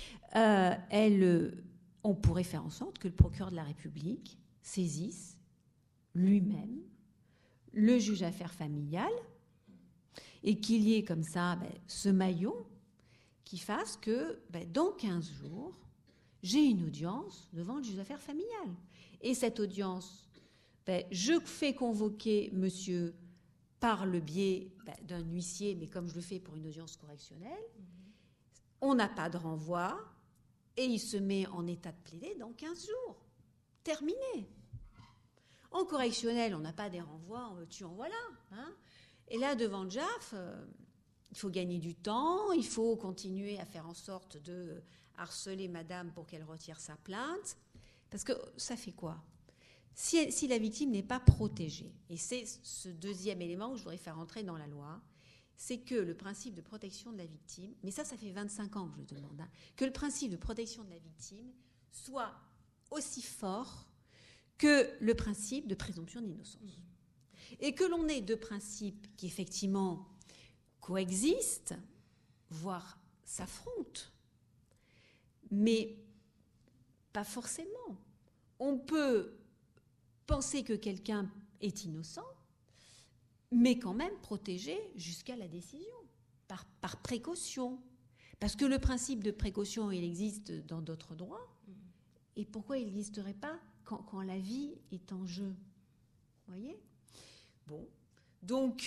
On pourrait faire en sorte que le procureur de la République saisisse lui-même le juge d'affaires familiales et qu'il y ait comme ça ce maillon qui fasse que dans 15 jours, j'ai une audience devant le juge d'affaires familiales. Et cette audience, je fais convoquer monsieur par le biais d'un huissier, mais comme je le fais pour une audience correctionnelle, on n'a pas de renvoi et il se met en état de plaider dans 15 jours. Terminé. En correctionnel, on n'a pas des renvois, en veux-tu, en voilà. Et là, devant le JAF, il faut gagner du temps, il faut continuer à faire en sorte de harceler madame pour qu'elle retire sa plainte. Parce que ça fait quoi? si la victime n'est pas protégée, et c'est ce deuxième élément que je voudrais faire entrer dans la loi, c'est que le principe de protection de la victime, mais ça fait 25 ans que je le demande, hein, que le principe de protection de la victime soit aussi fort que le principe de présomption d'innocence. Et que l'on ait deux principes qui effectivement coexistent, voire s'affrontent, mais pas forcément. On peut penser que quelqu'un est innocent, mais quand même protégé jusqu'à la décision, par précaution. Parce que le principe de précaution, il existe dans d'autres droits. Et pourquoi il n'existerait pas quand la vie est en jeu? Vous voyez? Bon. Donc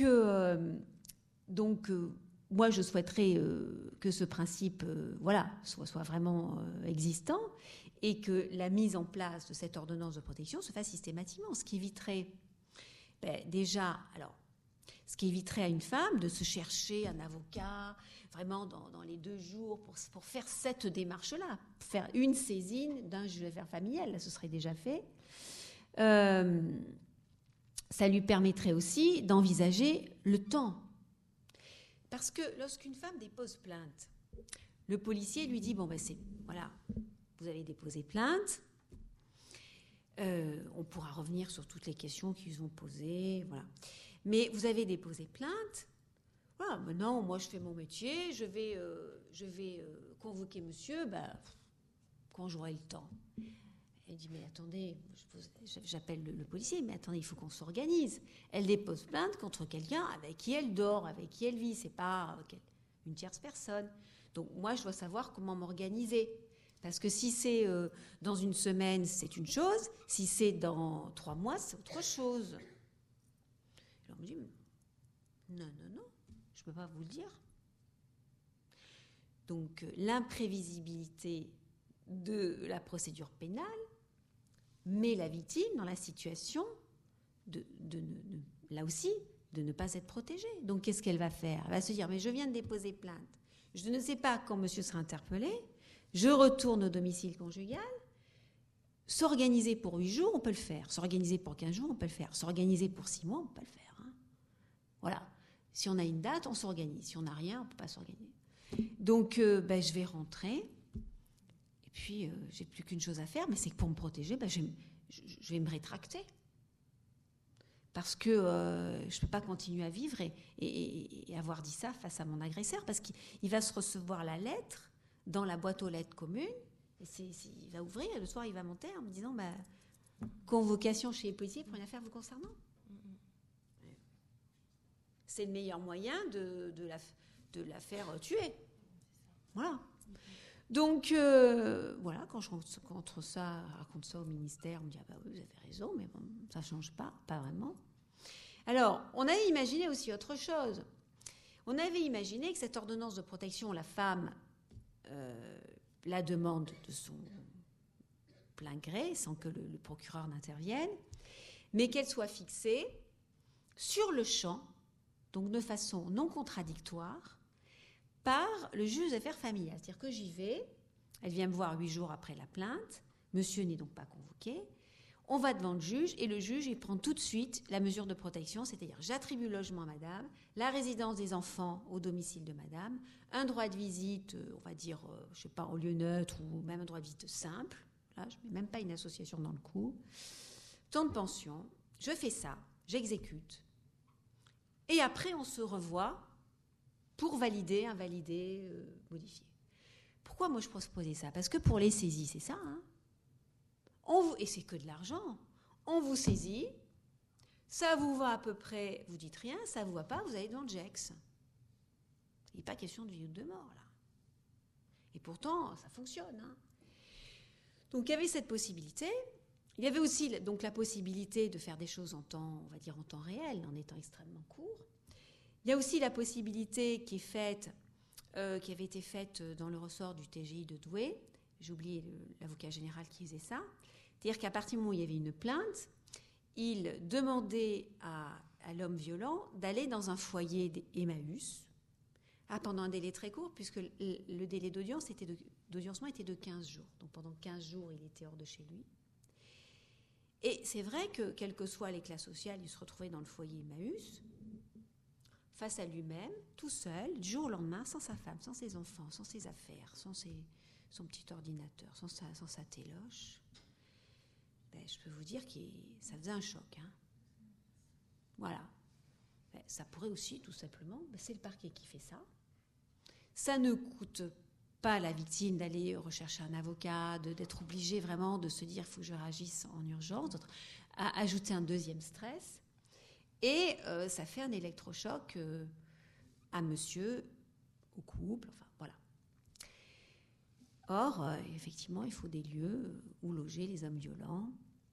moi, je souhaiterais que ce principe soit vraiment existant et que la mise en place de cette ordonnance de protection se fasse systématiquement, ce qui éviterait ce qui éviterait à une femme de se chercher un avocat vraiment dans les 2 jours pour faire cette démarche-là, faire une saisine d'un juge d'affaires familial, là, ce serait déjà fait. Ça lui permettrait aussi d'envisager le temps. Parce que lorsqu'une femme dépose plainte, le policier lui dit, vous avez déposé plainte, on pourra revenir sur toutes les questions qu'ils ont posées, voilà. Mais vous avez déposé plainte, voilà, maintenant, moi, je fais mon métier, je vais convoquer monsieur, quand j'aurai le temps. Elle dit, mais attendez, j'appelle le policier, mais attendez, il faut qu'on s'organise. Elle dépose plainte contre quelqu'un avec qui elle dort, avec qui elle vit, c'est pas une tierce personne. Donc moi, je dois savoir comment m'organiser. Parce que si c'est dans une semaine, c'est une chose, si c'est dans 3 mois, c'est autre chose. Alors on me dit, non, je ne peux pas vous le dire. Donc l'imprévisibilité de la procédure pénale met la victime dans la situation là aussi, de ne pas être protégée. Donc qu'est-ce qu'elle va faire? Elle va se dire, mais je viens de déposer plainte. Je ne sais pas quand monsieur sera interpellé. Je retourne au domicile conjugal. S'organiser pour 8 jours, on peut le faire. S'organiser pour 15 jours, on peut le faire. S'organiser pour 6 mois, on peut le faire. Hein. Voilà. Si on a une date, on s'organise. Si on n'a rien, on ne peut pas s'organiser. Donc, je vais rentrer. Et puis, j'ai plus qu'une chose à faire, mais c'est que pour me protéger, je vais me rétracter. Parce que je ne peux pas continuer à vivre et avoir dit ça face à mon agresseur, parce qu'il va se recevoir la lettre dans la boîte aux lettres commune, et il va ouvrir, et le soir, il va monter en me disant convocation chez les policiers pour une affaire vous concernant. C'est le meilleur moyen de la faire tuer. Voilà. Donc, quand je raconte ça au ministère, on me dit oui, vous avez raison, mais bon, ça ne change pas vraiment. Alors, on avait imaginé aussi autre chose. On avait imaginé que cette ordonnance de protection, la femme la demande de son plein gré, sans que le procureur n'intervienne, mais qu'elle soit fixée sur le champ, donc de façon non contradictoire, par le juge d'affaires familiales. C'est-à-dire que j'y vais, elle vient me voir 8 jours après la plainte, monsieur n'est donc pas convoqué, on va devant le juge et le juge il prend tout de suite la mesure de protection, c'est-à-dire j'attribue le logement à madame, la résidence des enfants au domicile de madame, un droit de visite, on va dire, au lieu neutre ou même un droit de visite simple, là je ne mets même pas une association dans le coup, temps de pension, je fais ça, j'exécute, et après on se revoit pour valider, invalider, modifier. Pourquoi moi je proposais ça? Parce que pour les saisies, c'est ça, hein. Et c'est que de l'argent. On vous saisit, ça vous va à peu près, vous dites rien, ça vous va pas, vous allez dans le GEX. Il n'est pas question de vie ou de mort, là. Et pourtant, ça fonctionne. Hein. Donc, il y avait cette possibilité. Il y avait aussi donc, la possibilité de faire des choses en temps réel, en étant extrêmement court. Il y a aussi la possibilité qui avait été faite dans le ressort du TGI de Douai. J'ai oublié l'avocat général qui faisait ça. C'est-à-dire qu'à partir du moment où il y avait une plainte, il demandait à l'homme violent d'aller dans un foyer d'Emmaüs pendant un délai très court, puisque le délai d'audiencement était de 15 jours. Donc pendant 15 jours, il était hors de chez lui. Et c'est vrai que, quelles que soient les classes sociales, il se retrouvait dans le foyer Emmaüs, face à lui-même, tout seul, du jour au lendemain, sans sa femme, sans ses enfants, sans ses affaires, sans son petit ordinateur, sans sa téloche. Je peux vous dire que ça faisait un choc. Hein. Voilà. Ça pourrait aussi, tout simplement, c'est le parquet qui fait ça. Ça ne coûte pas à la victime d'aller rechercher un avocat, d'être obligé vraiment de se dire il faut que je réagisse en urgence, à ajouter un deuxième stress. Et ça fait un électrochoc à monsieur, au couple, enfin voilà. Or, effectivement, il faut des lieux où loger les hommes violents.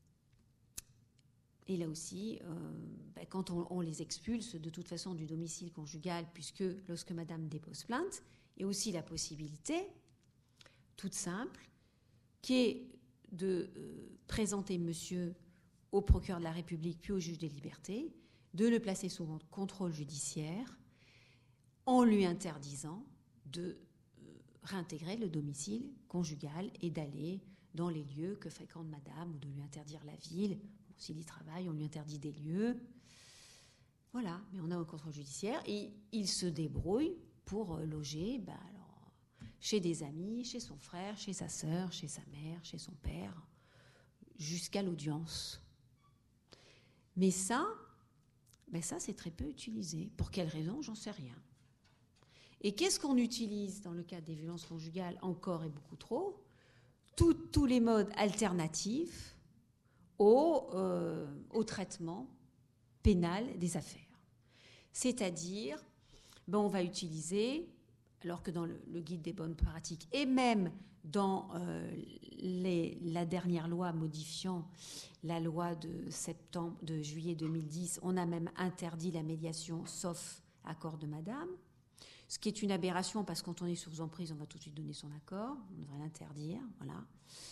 Et là aussi, quand on les expulse de toute façon du domicile conjugal, puisque lorsque madame dépose plainte, il y a aussi la possibilité, toute simple, qui est de présenter monsieur au procureur de la République puis au juge des libertés, de le placer sous contrôle judiciaire en lui interdisant de réintégrer le domicile conjugal et d'aller dans les lieux que fréquente madame, ou de lui interdire la ville. Bon, s'il y travaille, on lui interdit des lieux. Voilà, mais on a un contrôle judiciaire et il se débrouille pour loger chez des amis, chez son frère, chez sa sœur, chez sa mère, chez son père, jusqu'à l'audience. Mais ça, c'est très peu utilisé. Pour quelle raison, j'en sais rien. Et qu'est-ce qu'on utilise dans le cadre des violences conjugales encore et beaucoup trop? Tous les modes alternatifs au traitement pénal des affaires. C'est-à-dire, on va utiliser, alors que dans le guide des bonnes pratiques, et même dans la dernière loi modifiant la loi de juillet 2010, on a même interdit la médiation sauf accord de madame, ce qui est une aberration parce que quand on est sous emprise, on va tout de suite donner son accord, on devrait l'interdire, voilà.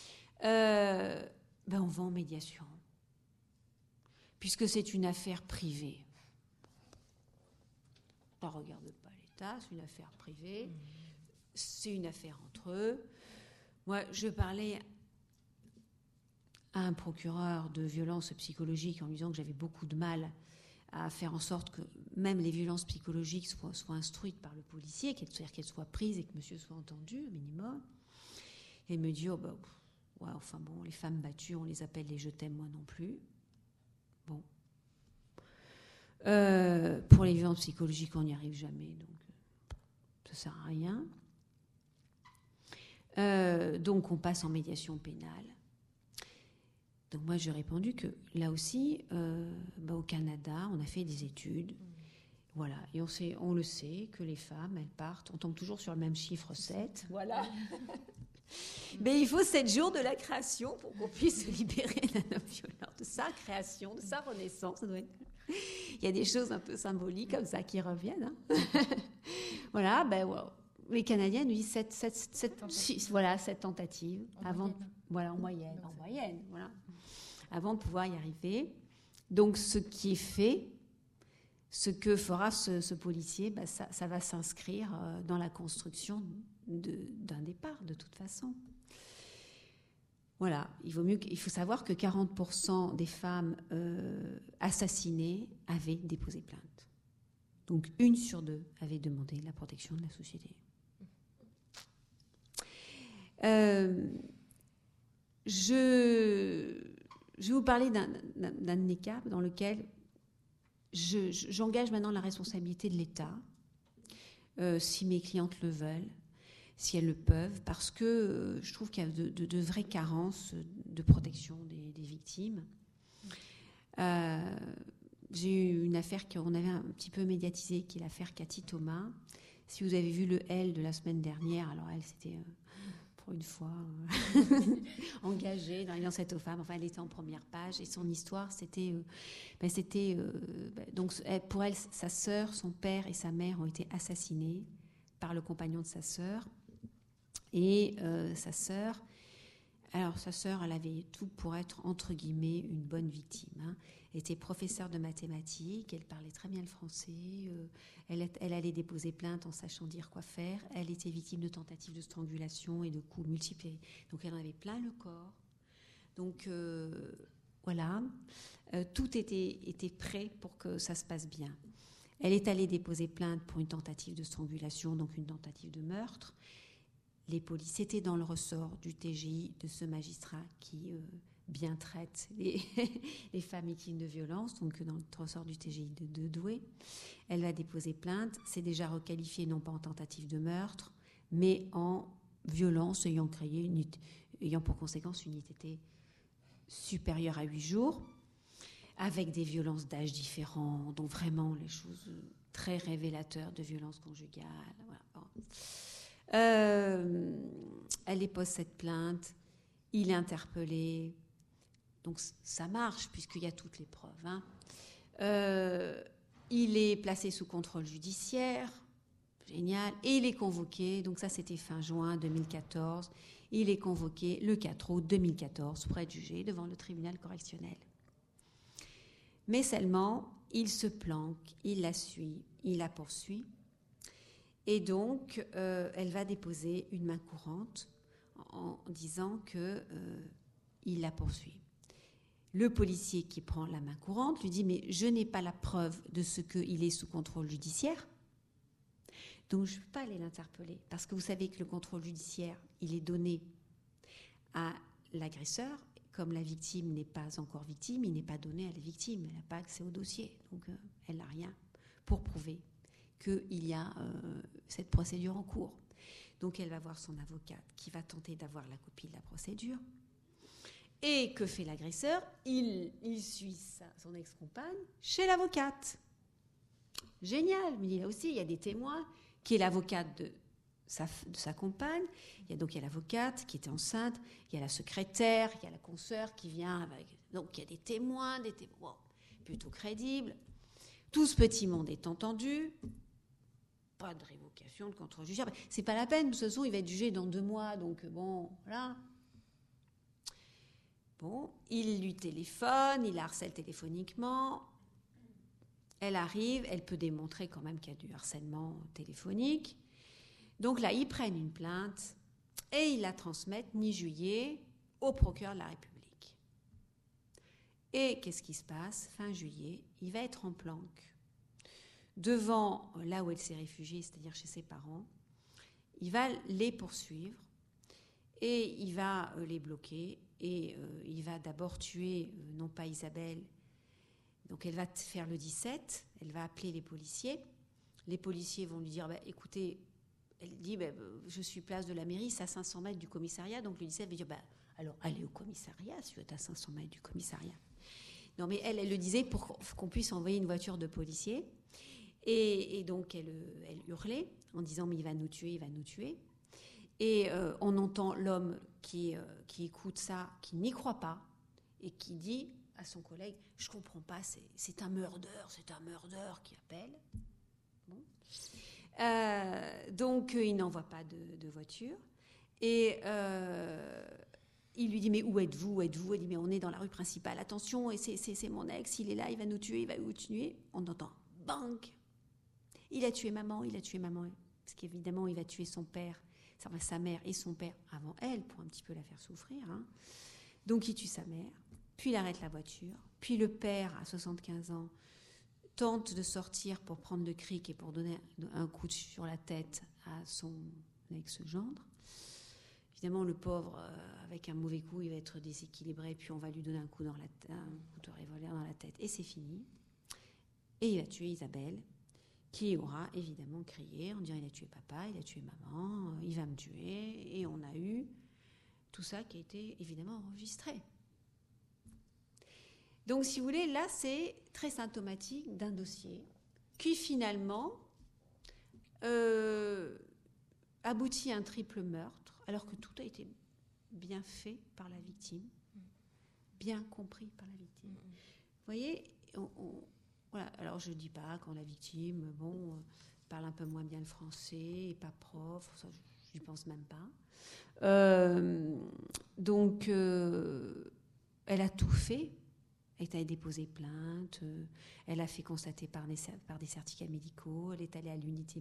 On va en médiation, puisque c'est une affaire privée. Ça ne regarde pas l'État, c'est une affaire privée, c'est une affaire entre eux. Moi, je parlais à un procureur de violences psychologiques en lui disant que j'avais beaucoup de mal à faire en sorte que même les violences psychologiques soient instruites par le policier, c'est-à-dire qu'elles soient prises et que monsieur soit entendu, au minimum. Et il me dit, les femmes battues, on les appelle les je t'aime, moi non plus. Bon. Pour les violences psychologiques, on n'y arrive jamais, donc ça ne sert à rien. Donc on passe en médiation pénale. Donc moi j'ai répondu que là aussi, au Canada, on a fait des études, voilà, et on le sait que les femmes, elles partent, on tombe toujours sur le même chiffre 7, voilà. Mais il faut 7 jours de la création pour qu'on puisse se libérer d'un homme violent, de sa création, de sa renaissance. Ça doit être... Il y a des choses un peu symboliques comme ça qui reviennent. Hein. Voilà, les Canadiens nous disent 7 tentatives avant, en moyenne, voilà, avant de pouvoir y arriver. Donc, ce qui est fait, ce que fera ce policier, ça va s'inscrire dans la construction d'un départ, de toute façon. Voilà, il faut savoir que 40% des femmes assassinées avaient déposé plainte. Donc, 1 sur 2 avait demandé la protection de la société. Je vais vous parler d'un de mes cas dans lequel j'engage maintenant la responsabilité de l'État, si mes clientes le veulent, si elles le peuvent, parce que je trouve qu'il y a de vraies carences de protection des victimes. J'ai eu une affaire qu'on avait un petit peu médiatisée, qui est l'affaire Cathy Thomas. Si vous avez vu le Elle de la semaine dernière, alors elle, c'était pour une fois engagée dans les violences aux femmes. Enfin, elle était en première page et son histoire, donc pour elle, sa sœur, son père et sa mère ont été assassinés par le compagnon de sa sœur. Et sa sœur, elle avait tout pour être, entre guillemets, une bonne victime. Hein. Elle était professeure de mathématiques, elle parlait très bien le français, elle allait déposer plainte en sachant dire quoi faire. Elle était victime de tentatives de strangulation et de coups multipliés. Donc elle en avait plein le corps. Donc voilà, tout était prêt pour que ça se passe bien. Elle est allée déposer plainte pour une tentative de strangulation, donc une tentative de meurtre. Les policiers, c'était dans le ressort du TGI, de ce magistrat qui bien traite les femmes victimes de violence, donc dans le ressort du TGI de Douai. Elle va déposer plainte. C'est déjà requalifié non pas en tentative de meurtre, mais en violence ayant pour conséquence une ITT supérieure à 8 jours, avec des violences d'âge différents, donc vraiment les choses très révélateurs de violences conjugales. Voilà. Bon. Elle dépose cette plainte, il est interpellé, donc ça marche puisqu'il y a toutes les preuves. Hein. Il est placé sous contrôle judiciaire, génial, et il est convoqué, donc ça c'était fin juin 2014, il est convoqué le 4 août 2014 pour être jugé devant le tribunal correctionnel. Mais seulement, il se planque, il la suit, il la poursuit. Et donc, elle va déposer une main courante en disant qu'il la poursuit. Le policier qui prend la main courante lui dit « Mais je n'ai pas la preuve de ce qu'il est sous contrôle judiciaire, donc je ne peux pas aller l'interpeller. Parce que vous savez que le contrôle judiciaire, il est donné à l'agresseur. Comme la victime n'est pas encore victime, il n'est pas donné à la victime. Elle n'a pas accès au dossier. Donc, elle n'a rien pour prouver qu'il y a cette procédure en cours. Donc, elle va voir son avocate qui va tenter d'avoir la copie de la procédure. Et que fait l'agresseur ? Il suit son ex-compagne chez l'avocate. Génial, mais là aussi, il y a des témoins, qui est l'avocate de sa compagne. Il y a l'avocate qui était enceinte, il y a la secrétaire, il y a la consoeur qui vient avec. Donc, il y a des témoins plutôt crédibles. Tout ce petit monde est entendu. Pas de révocation de contrôle judiciaire. C'est pas la peine, de toute façon, il va être jugé dans 2 mois, donc bon, voilà. Bon, il lui téléphone, il la harcèle téléphoniquement. Elle arrive, elle peut démontrer quand même qu'il y a du harcèlement téléphonique. Donc là, ils prennent une plainte et ils la transmettent mi-juillet au procureur de la République. Et qu'est-ce qui se passe ? Fin juillet, il va être en planque devant là où elle s'est réfugiée, c'est-à-dire chez ses parents. Il va les poursuivre et il va les bloquer et il va d'abord tuer, non pas Isabelle, donc elle va faire le 17, elle va appeler les policiers. Les policiers vont lui dire, écoutez, elle dit, je suis place de la mairie, c'est à 500 mètres du commissariat. Donc le 17 va dire, alors allez au commissariat si vous êtes à 500 mètres du commissariat. Non, mais elle le disait pour qu'on puisse envoyer une voiture de policiers. Et donc elle hurlait en disant, mais il va nous tuer, il va nous tuer. Et on entend l'homme qui écoute ça, qui n'y croit pas, et qui dit à son collègue, je ne comprends pas, c'est un meurdeur qui appelle. Bon. Donc il n'envoie pas de voiture. Et il lui dit, mais où êtes-vous ? Elle dit, mais on est dans la rue principale, attention, et c'est mon ex, il est là, il va nous tuer, il va vous tuer. On entend, bang ! Il a tué maman. Parce qu'évidemment, il va tuer son père, sa mère et son père avant elle, pour un petit peu la faire souffrir. Hein. Donc il tue sa mère, puis il arrête la voiture, puis le père, à 75 ans, tente de sortir pour prendre le cric et pour donner un coup sur la tête à son ex-gendre. Évidemment, le pauvre, avec un mauvais coup, il va être déséquilibré, puis on va lui donner un coup de revolver dans la tête, et c'est fini. Et il va tuer Isabelle, qui aura évidemment crié en disant, il a tué papa, il a tué maman, il va me tuer, et on a eu tout ça qui a été évidemment enregistré. Donc, si vous voulez, là, c'est très symptomatique d'un dossier qui, finalement, aboutit à un triple meurtre, alors que tout a été bien fait par la victime, bien compris par la victime. Vous voyez, voilà. Alors, je ne dis pas quand la victime, parle un peu moins bien le français, n'est pas prof, ça, je n'y pense même pas. Donc, elle a tout fait. Elle a déposé plainte, elle a fait constater par des certificats médicaux, elle est allée à l'unité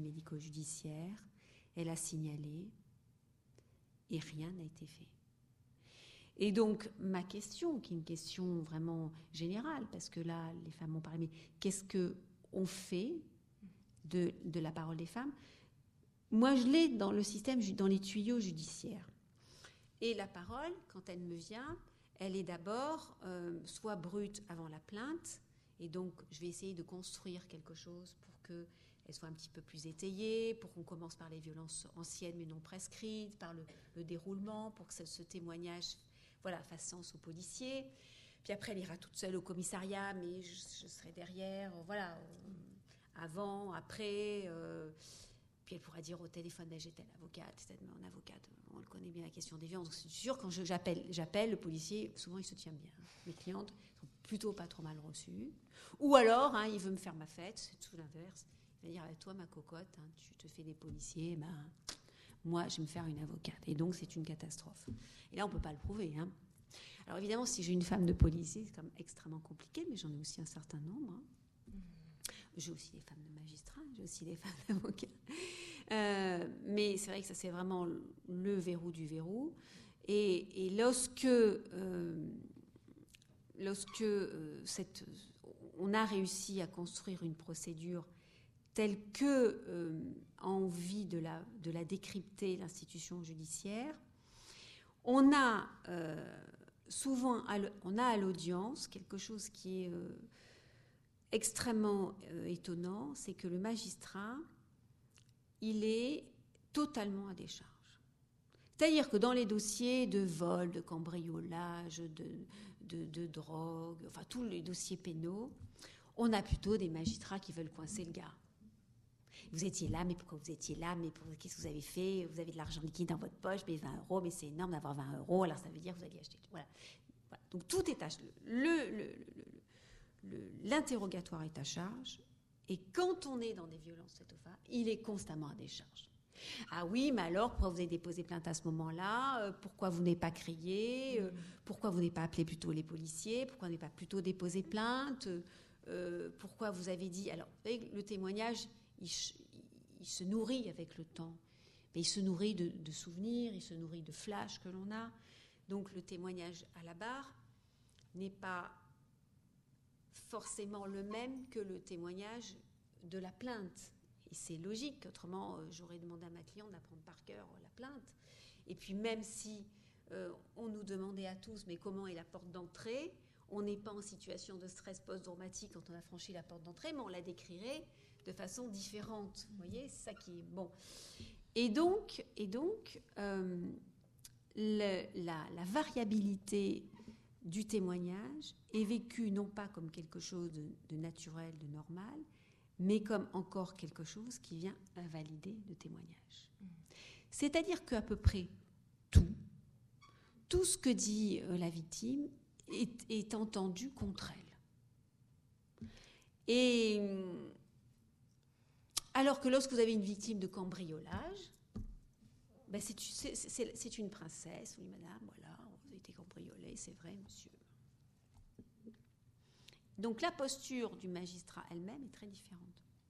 médico-judiciaire, elle a signalé, et rien n'a été fait. Et donc, ma question, qui est une question vraiment générale, parce que là, les femmes m'ont parlé, mais qu'est-ce qu'on fait de la parole des femmes? Moi, je l'ai dans le système, dans les tuyaux judiciaires. Et la parole, quand elle me vient, elle est d'abord soit brute avant la plainte, et donc je vais essayer de construire quelque chose pour qu'elle soit un petit peu plus étayée, pour qu'on commence par les violences anciennes mais non prescrites, par le déroulement, pour que ce témoignage fasse sens aux policiers. Puis après, elle ira toute seule au commissariat, mais je serai derrière, avant, après. Puis elle pourra dire au téléphone, j'étais l'avocate, c'est mon avocate, on le connaît bien la question des violences. Donc c'est sûr, quand j'appelle le policier, souvent il se tient bien. Mes clientes sont plutôt pas trop mal reçues. Ou alors, il veut me faire ma fête, c'est tout l'inverse. Il va dire, toi ma cocotte, tu te fais des policiers, moi je vais me faire une avocate. Et donc c'est une catastrophe. Et là on ne peut pas le prouver. Alors évidemment, si j'ai une femme de policier, c'est quand même extrêmement compliqué, mais j'en ai aussi un certain nombre. J'ai aussi des femmes de magistrats, j'ai aussi des femmes d'avocats. Mais c'est vrai que ça, c'est vraiment le verrou du verrou. Et lorsque on a réussi à construire une procédure telle que a envie de la décrypter l'institution judiciaire, on a souvent à l'audience quelque chose qui est extrêmement étonnant, c'est que le magistrat, il est totalement à décharge. C'est-à-dire que dans les dossiers de vol, de cambriolage, de drogue, enfin tous les dossiers pénaux, on a plutôt des magistrats qui veulent coincer le gars. Vous étiez là, mais pourquoi vous étiez là? Mais qu'est-ce que vous avez fait? Vous avez de l'argent liquide dans votre poche, mais 20 €, mais c'est énorme d'avoir 20 €, alors ça veut dire que vous allez acheter. Voilà. Donc tout est à l'interrogatoire est à charge, et quand on est dans des violences faites aux femmes, il est constamment à décharge. Ah oui, mais alors, pourquoi vous avez déposé plainte à ce moment-là? Pourquoi vous n'avez pas crié? Pourquoi vous n'avez pas appelé plutôt les policiers? Pourquoi vous n'avez pas plutôt déposé plainte? Pourquoi vous avez dit... Alors, vous savez, le témoignage, il se nourrit avec le temps. Mais il se nourrit de souvenirs, il se nourrit de flashs que l'on a. Donc, le témoignage à la barre n'est pas forcément le même que le témoignage de la plainte. Et c'est logique, autrement j'aurais demandé à ma cliente d'apprendre par cœur la plainte. Et puis même si on nous demandait à tous, mais comment est la porte d'entrée? On n'est pas en situation de stress post-traumatique quand on a franchi la porte d'entrée, mais on la décrirait de façon différente. Vous voyez, c'est ça qui est bon. Et donc la variabilité du témoignage est vécue non pas comme quelque chose de naturel, de normal, mais comme encore quelque chose qui vient invalider le témoignage. C'est-à-dire qu'à peu près tout ce que dit la victime est entendu contre elle. Et alors que lorsque vous avez une victime de cambriolage, c'est une princesse. Oui, madame, voilà, vous avez été cambriolée, c'est vrai, monsieur. Donc la posture du magistrat elle-même est très différente.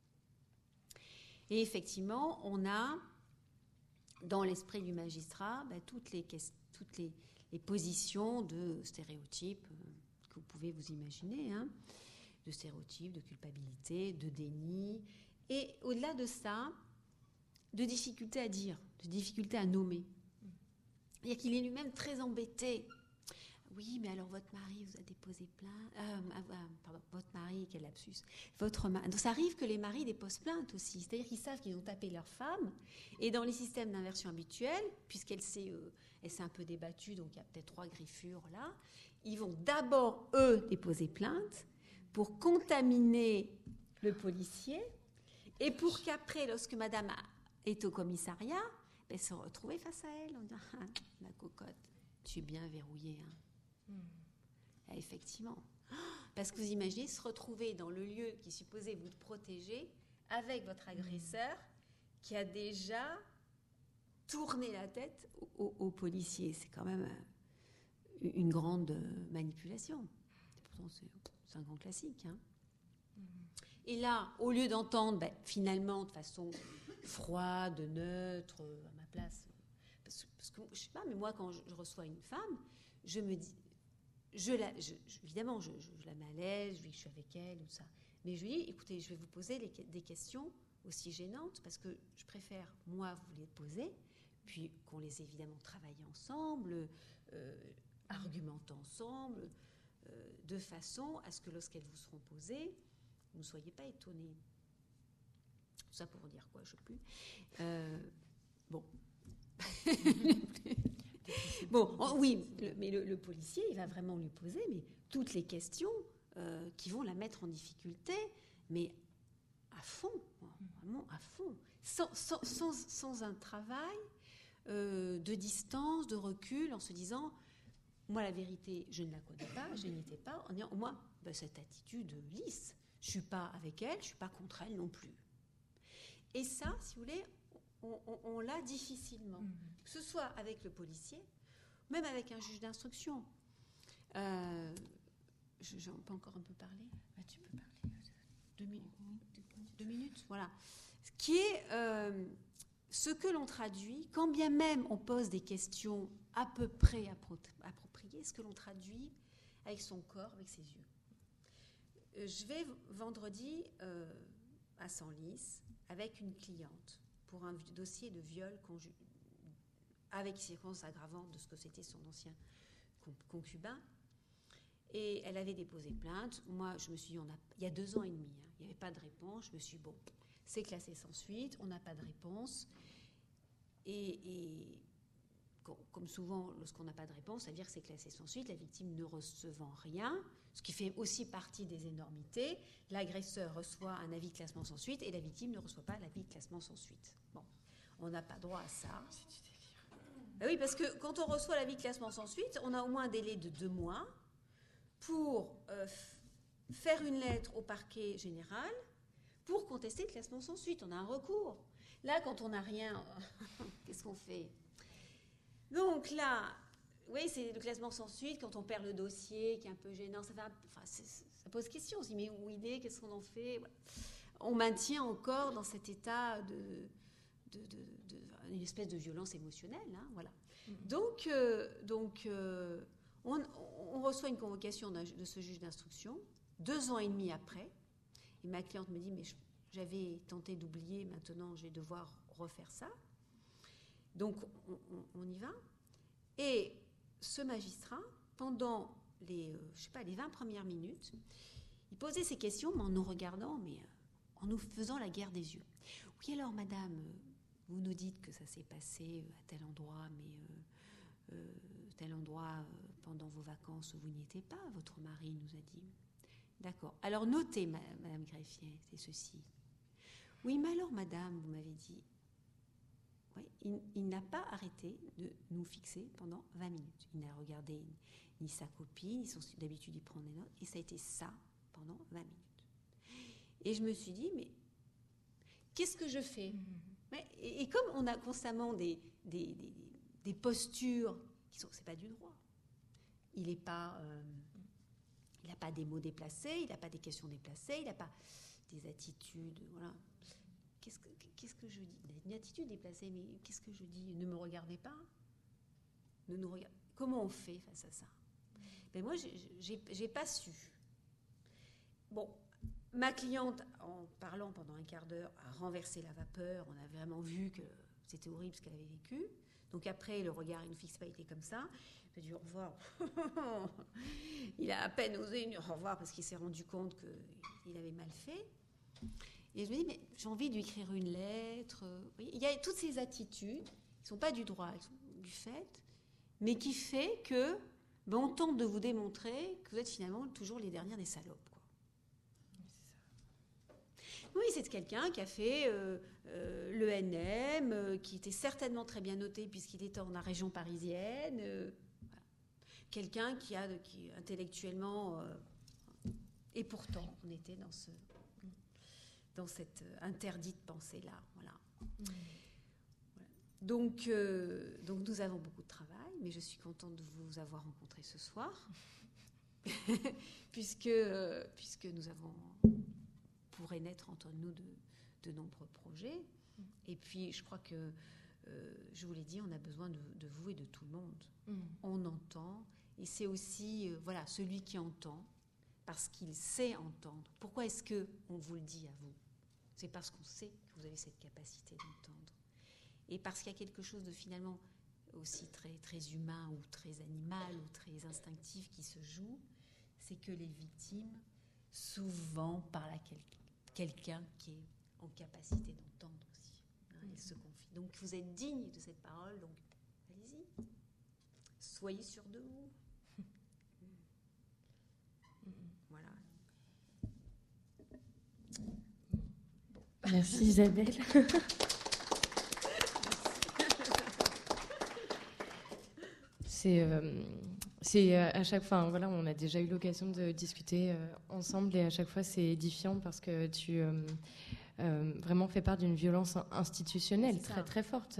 Et effectivement, on a, dans l'esprit du magistrat, toutes les positions de stéréotypes que vous pouvez vous imaginer, de stéréotypes, de culpabilité, de déni, et au-delà de ça, de difficulté à dire, de difficulté à nommer. C'est-à-dire qu'il est lui-même très embêté. Oui, mais alors votre mari vous a déposé plainte. Votre mari, quel lapsus. Donc ça arrive que les maris déposent plainte aussi. C'est-à-dire qu'ils savent qu'ils ont tapé leur femme. Et dans les systèmes d'inversion habituels, puisqu'elle s'est un peu débattue, donc il y a peut-être 3 griffures là, ils vont d'abord, eux, déposer plainte pour contaminer le policier et pour qu'après, lorsque madame est au commissariat, se retrouver face à elle en disant « Ah, ma cocotte, tu es bien verrouillée. » Ah, effectivement. Parce que vous imaginez se retrouver dans le lieu qui est supposé vous protéger avec votre agresseur qui a déjà tourné la tête aux policiers. C'est quand même une grande manipulation. Pourtant, c'est un grand classique. Et là, au lieu d'entendre finalement de façon froide, neutre, à ma place, parce que je sais pas, mais moi quand je reçois une femme, je me dis, évidemment, je la mets à l'aise, je lui dis que je suis avec elle, tout ça. Mais je lui dis, écoutez, je vais vous poser des questions aussi gênantes, parce que je préfère, moi, vous les poser, puis qu'on les ait évidemment travaillées ensemble, argumentent ensemble, de façon à ce que lorsqu'elles vous seront posées, vous ne soyez pas étonnés. Tout ça pour dire quoi, je ne sais plus. Bon. Bon, oui, mais le policier, il va vraiment lui poser toutes les questions qui vont la mettre en difficulté, mais à fond, vraiment à fond, sans un travail de distance, de recul, en se disant, moi la vérité, je ne la connais pas, je n'y étais pas, en disant, moi, cette attitude lisse, je ne suis pas avec elle, je ne suis pas contre elle non plus. Et ça, si vous voulez, on l'a difficilement, que ce soit avec le policier, même avec un juge d'instruction. J'en peux encore un peu parler ? Tu peux parler. 2 minutes, voilà. Ce qui est ce que l'on traduit, quand bien même on pose des questions à peu près appropriées, ce que l'on traduit avec son corps, avec ses yeux. Je vais vendredi à Senlis avec une cliente pour un dossier de viol avec circonstances aggravantes de ce que c'était son ancien concubin. Et elle avait déposé plainte. Moi, je me suis dit, il y a 2 ans et demi, il n'y avait pas de réponse. Je me suis dit, bon, c'est classé sans suite, on n'a pas de réponse. Et comme souvent, lorsqu'on n'a pas de réponse, ça veut dire que c'est classé sans suite, la victime ne recevant rien, ce qui fait aussi partie des énormités. L'agresseur reçoit un avis de classement sans suite et la victime ne reçoit pas l'avis de classement sans suite. Bon, on n'a pas droit à ça. C'est du délire. Ben oui, parce que quand on reçoit l'avis de classement sans suite, on a au moins un délai de 2 mois pour faire une lettre au parquet général pour contester le classement sans suite. On a un recours. Là, quand on n'a rien, qu'est-ce qu'on fait ? Donc là, oui, c'est le classement sans suite, quand on perd le dossier, qui est un peu gênant, ça pose question. On se dit, mais où il est ? Qu'est-ce qu'on en fait ? Voilà. On maintient encore dans cet état une espèce de violence émotionnelle. Voilà. Donc on reçoit une convocation de ce juge d'instruction 2 ans et demi après. Et ma cliente me dit, mais j'avais tenté d'oublier, maintenant je vais devoir refaire ça. Donc on y va. Et ce magistrat, pendant les 20 premières minutes, il posait ces questions, mais en nous regardant, mais en nous faisant la guerre des yeux. Oui, alors madame, vous nous dites que ça s'est passé à tel endroit, mais tel endroit, pendant vos vacances, vous n'y étiez pas, votre mari nous a dit. D'accord. Alors notez, madame greffier, c'est ceci. Oui, mais alors madame, vous m'avez dit, oui, il n'a pas arrêté de nous fixer pendant 20 minutes. Il n'a regardé ni sa copie, ni d'habitude il prend des notes, et ça a été ça pendant 20 minutes. Et je me suis dit, mais qu'est-ce que je fais ? Et comme on a constamment des postures qui sont, c'est pas du droit. Il n'a pas des mots déplacés, il n'a pas des questions déplacées, il n'a pas des attitudes, voilà. Qu'est-ce que je dis ? Une attitude déplacée, mais qu'est-ce que je dis ? Ne me regardez pas. Comment on fait face à ça ? Ben moi, j'ai pas su. Bon, ma cliente, en parlant pendant un quart d'heure, a renversé la vapeur. On a vraiment vu que c'était horrible ce qu'elle avait vécu. Donc après, le regard, il ne fixe pas, il était comme ça. Il a dit au revoir. Il a à peine osé dire au revoir parce qu'il s'est rendu compte qu'il avait mal fait. Et je me dis, mais j'ai envie de lui écrire une lettre. Il y a toutes ces attitudes qui ne sont pas du droit, elles sont du fait, mais qui fait que on tente de vous démontrer que vous êtes finalement toujours les dernières des salopes. Quoi. Oui, c'est quelqu'un qui a fait l'ENM, qui était certainement très bien noté puisqu'il était en région parisienne. Voilà. Quelqu'un qui intellectuellement... et pourtant, on était dans cette interdite pensée-là. Voilà. Voilà. Donc, nous avons beaucoup de travail, mais je suis contente de vous avoir rencontré ce soir, puisque nous pourrait naître entre nous de nombreux projets. Et puis, je crois que, je vous l'ai dit, on a besoin de vous et de tout le monde. On entend, Et c'est aussi voilà, celui qui entend, parce qu'il sait entendre. Pourquoi est-ce qu'on vous le dit à vous? C'est parce qu'on sait que vous avez cette capacité d'entendre. Et parce qu'il y a quelque chose de finalement aussi très, très humain ou très animal ou très instinctif qui se joue, c'est que les victimes, souvent, parlent à quelqu'un qui est en capacité d'entendre aussi. Ils se confient. Donc vous êtes digne de cette parole, donc allez-y. Soyez sûr de vous. Voilà. Merci Isabelle. C'est à chaque fois, voilà, on a déjà eu l'occasion de discuter ensemble et à chaque fois c'est édifiant parce que tu vraiment fais part d'une violence institutionnelle très très forte.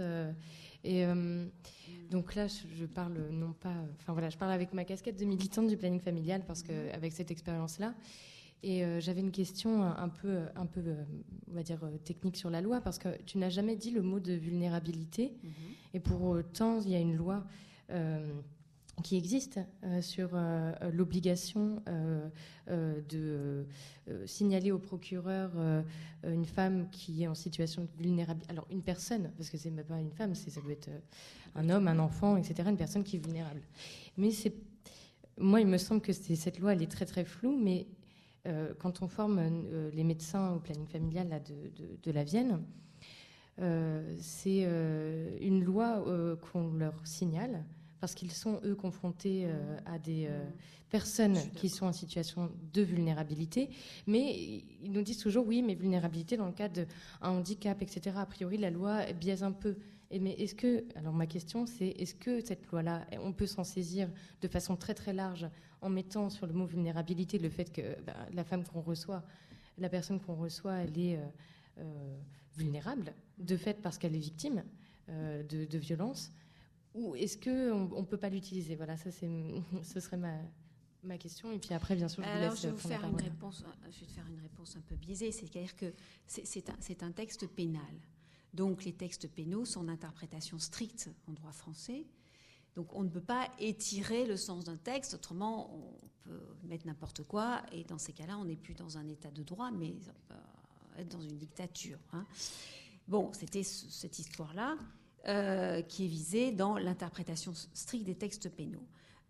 Donc là, je parle non pas, enfin voilà, je parle avec ma casquette de militante du planning familial parce que avec cette expérience-là. Et j'avais une question un peu, on va dire, technique sur la loi, parce que tu n'as jamais dit le mot de vulnérabilité. Et pour autant, il y a une loi qui existe sur l'obligation de signaler au procureur une femme qui est en situation de vulnérabilité. Alors, une personne, parce que c'est même pas une femme, ça peut être un homme, un enfant, etc., une personne qui est vulnérable. Mais moi, il me semble que cette loi, elle est très, très floue, mais quand on forme les médecins au planning familial là, de la Vienne, c'est une loi qu'on leur signale parce qu'ils sont, eux, confrontés à des personnes qui sont en situation de vulnérabilité. Mais ils nous disent toujours, oui, mais vulnérabilité dans le cas d'un handicap, etc. A priori, la loi biaise un peu. Mais est-ce que, alors ma question, c'est est-ce que cette loi-là, on peut s'en saisir de façon très très large en mettant sur le mot vulnérabilité le fait que la femme qu'on reçoit, la personne qu'on reçoit, elle est vulnérable, de fait parce qu'elle est victime de violences, ou est-ce qu'on ne peut pas l'utiliser? Voilà, ça ce serait ma question. Et puis après, bien sûr, je vous laisse prendre la parole. Je vais te faire une réponse un peu biaisée, c'est-à-dire que c'est un texte pénal. Donc les textes pénaux sont d'interprétation stricte en droit français. Donc on ne peut pas étirer le sens d'un texte, autrement on peut mettre n'importe quoi, et dans ces cas-là, on n'est plus dans un état de droit, mais ça peut être dans une dictature. Bon, c'était cette histoire-là qui est visée dans l'interprétation stricte des textes pénaux.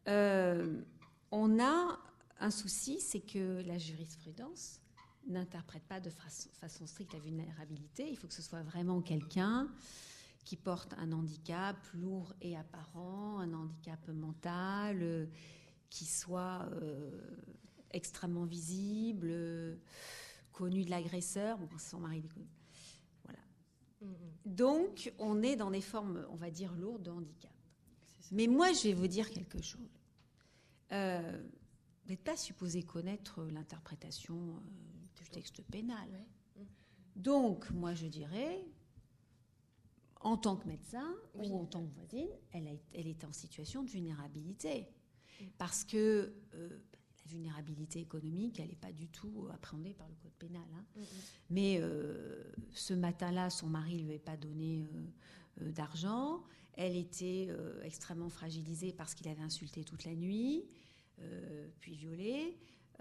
On a un souci, c'est que la jurisprudence n'interprète pas de façon stricte la vulnérabilité. Il faut que ce soit vraiment quelqu'un qui porte un handicap lourd et apparent, un handicap mental, qui soit extrêmement visible, connu de l'agresseur. Bon, c'est son mari. Voilà. Donc, on est dans des formes, on va dire, lourdes de handicap. Mais moi, je vais vous dire quelque chose. Vous n'êtes pas supposé connaître l'interprétation du texte pénal. Donc, moi, je dirais, en tant que médecin ou en tant que voisine, elle est en situation de vulnérabilité. Parce que la vulnérabilité économique, elle n'est pas du tout appréhendée par le code pénal. Mais ce matin-là, son mari ne lui avait pas donné d'argent. Elle était extrêmement fragilisée parce qu'il avait insulté toute la nuit, puis violée.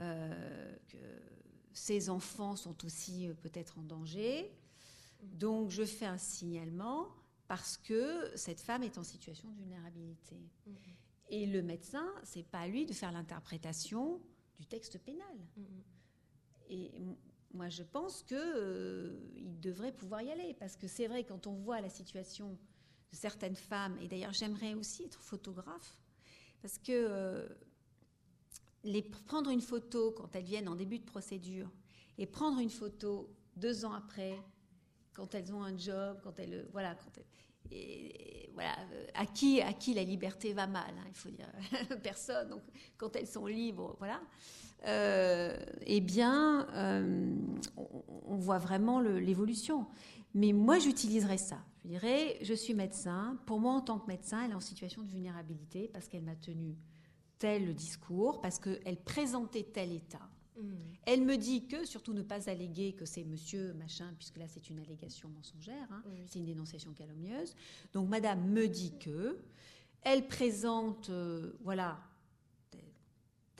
Ses enfants sont aussi peut-être en danger. Donc, je fais un signalement parce que cette femme est en situation de vulnérabilité. Et le médecin, c'est pas à lui de faire l'interprétation du texte pénal. Et moi, je pense qu'il devrait pouvoir y aller. Parce que c'est vrai, quand on voit la situation de certaines femmes, et d'ailleurs, j'aimerais aussi être photographe, parce que prendre une photo quand elles viennent en début de procédure et prendre une photo 2 ans après, quand elles ont un job, à qui la liberté va mal, il faut dire, personne. Donc, quand elles sont libres, voilà. On voit vraiment l'évolution. Mais moi, j'utiliserais ça. Je dirais, je suis médecin. Pour moi, en tant que médecin, elle est en situation de vulnérabilité parce qu'elle m'a tenu tel discours, parce qu'elle présentait tel état. Elle me dit que, surtout ne pas alléguer que c'est monsieur machin, puisque là c'est une allégation mensongère, c'est une dénonciation calomnieuse. Donc madame me dit que, elle présente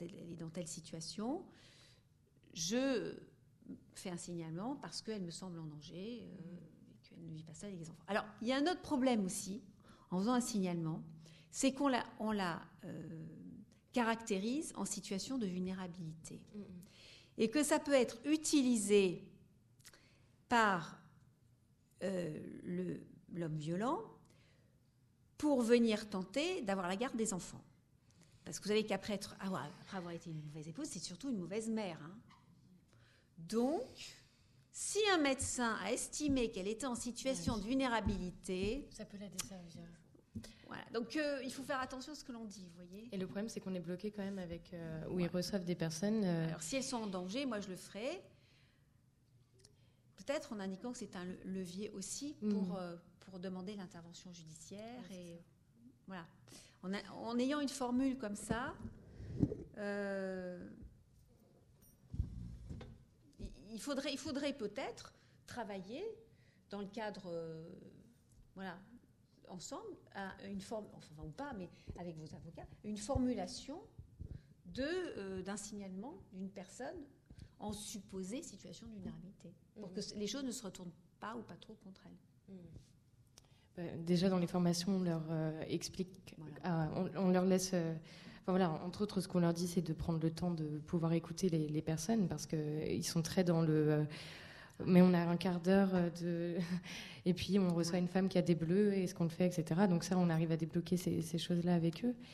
elle est dans telle situation, je fais un signalement parce qu'elle me semble en danger et qu'elle ne vit pas ça avec les enfants. Alors, il y a un autre problème aussi, en faisant un signalement, c'est qu'on la caractérise en situation de vulnérabilité. Et que ça peut être utilisé par l'homme violent pour venir tenter d'avoir la garde des enfants. Parce que vous savez qu'après avoir été une mauvaise épouse, c'est surtout une mauvaise mère. Hein. Donc, si un médecin a estimé qu'elle était en situation de vulnérabilité... Ça peut la desservir. Voilà. Donc, il faut faire attention à ce que l'on dit, vous voyez. Et le problème, c'est qu'on est bloqué quand même avec... où ils reçoivent des personnes... Alors, si elles sont en danger, moi, je le ferai. Peut-être en indiquant que c'est un levier aussi pour demander l'intervention judiciaire. Et voilà. En ayant une formule comme ça, il faudrait peut-être travailler dans le cadre, ensemble, à une forme, enfin ou pas, mais avec vos avocats, une formulation d'un signalement d'une personne en supposée situation de vulnérabilité, pour que les choses ne se retournent pas ou pas trop contre elle. Déjà, dans les formations, on leur explique, on leur laisse... entre autres, ce qu'on leur dit, c'est de prendre le temps de pouvoir écouter les personnes, parce qu'ils sont très dans le... mais on a un quart d'heure de... Et puis, on reçoit une femme qui a des bleus, et ce qu'on le fait, etc. Donc ça, on arrive à débloquer ces choses-là avec eux.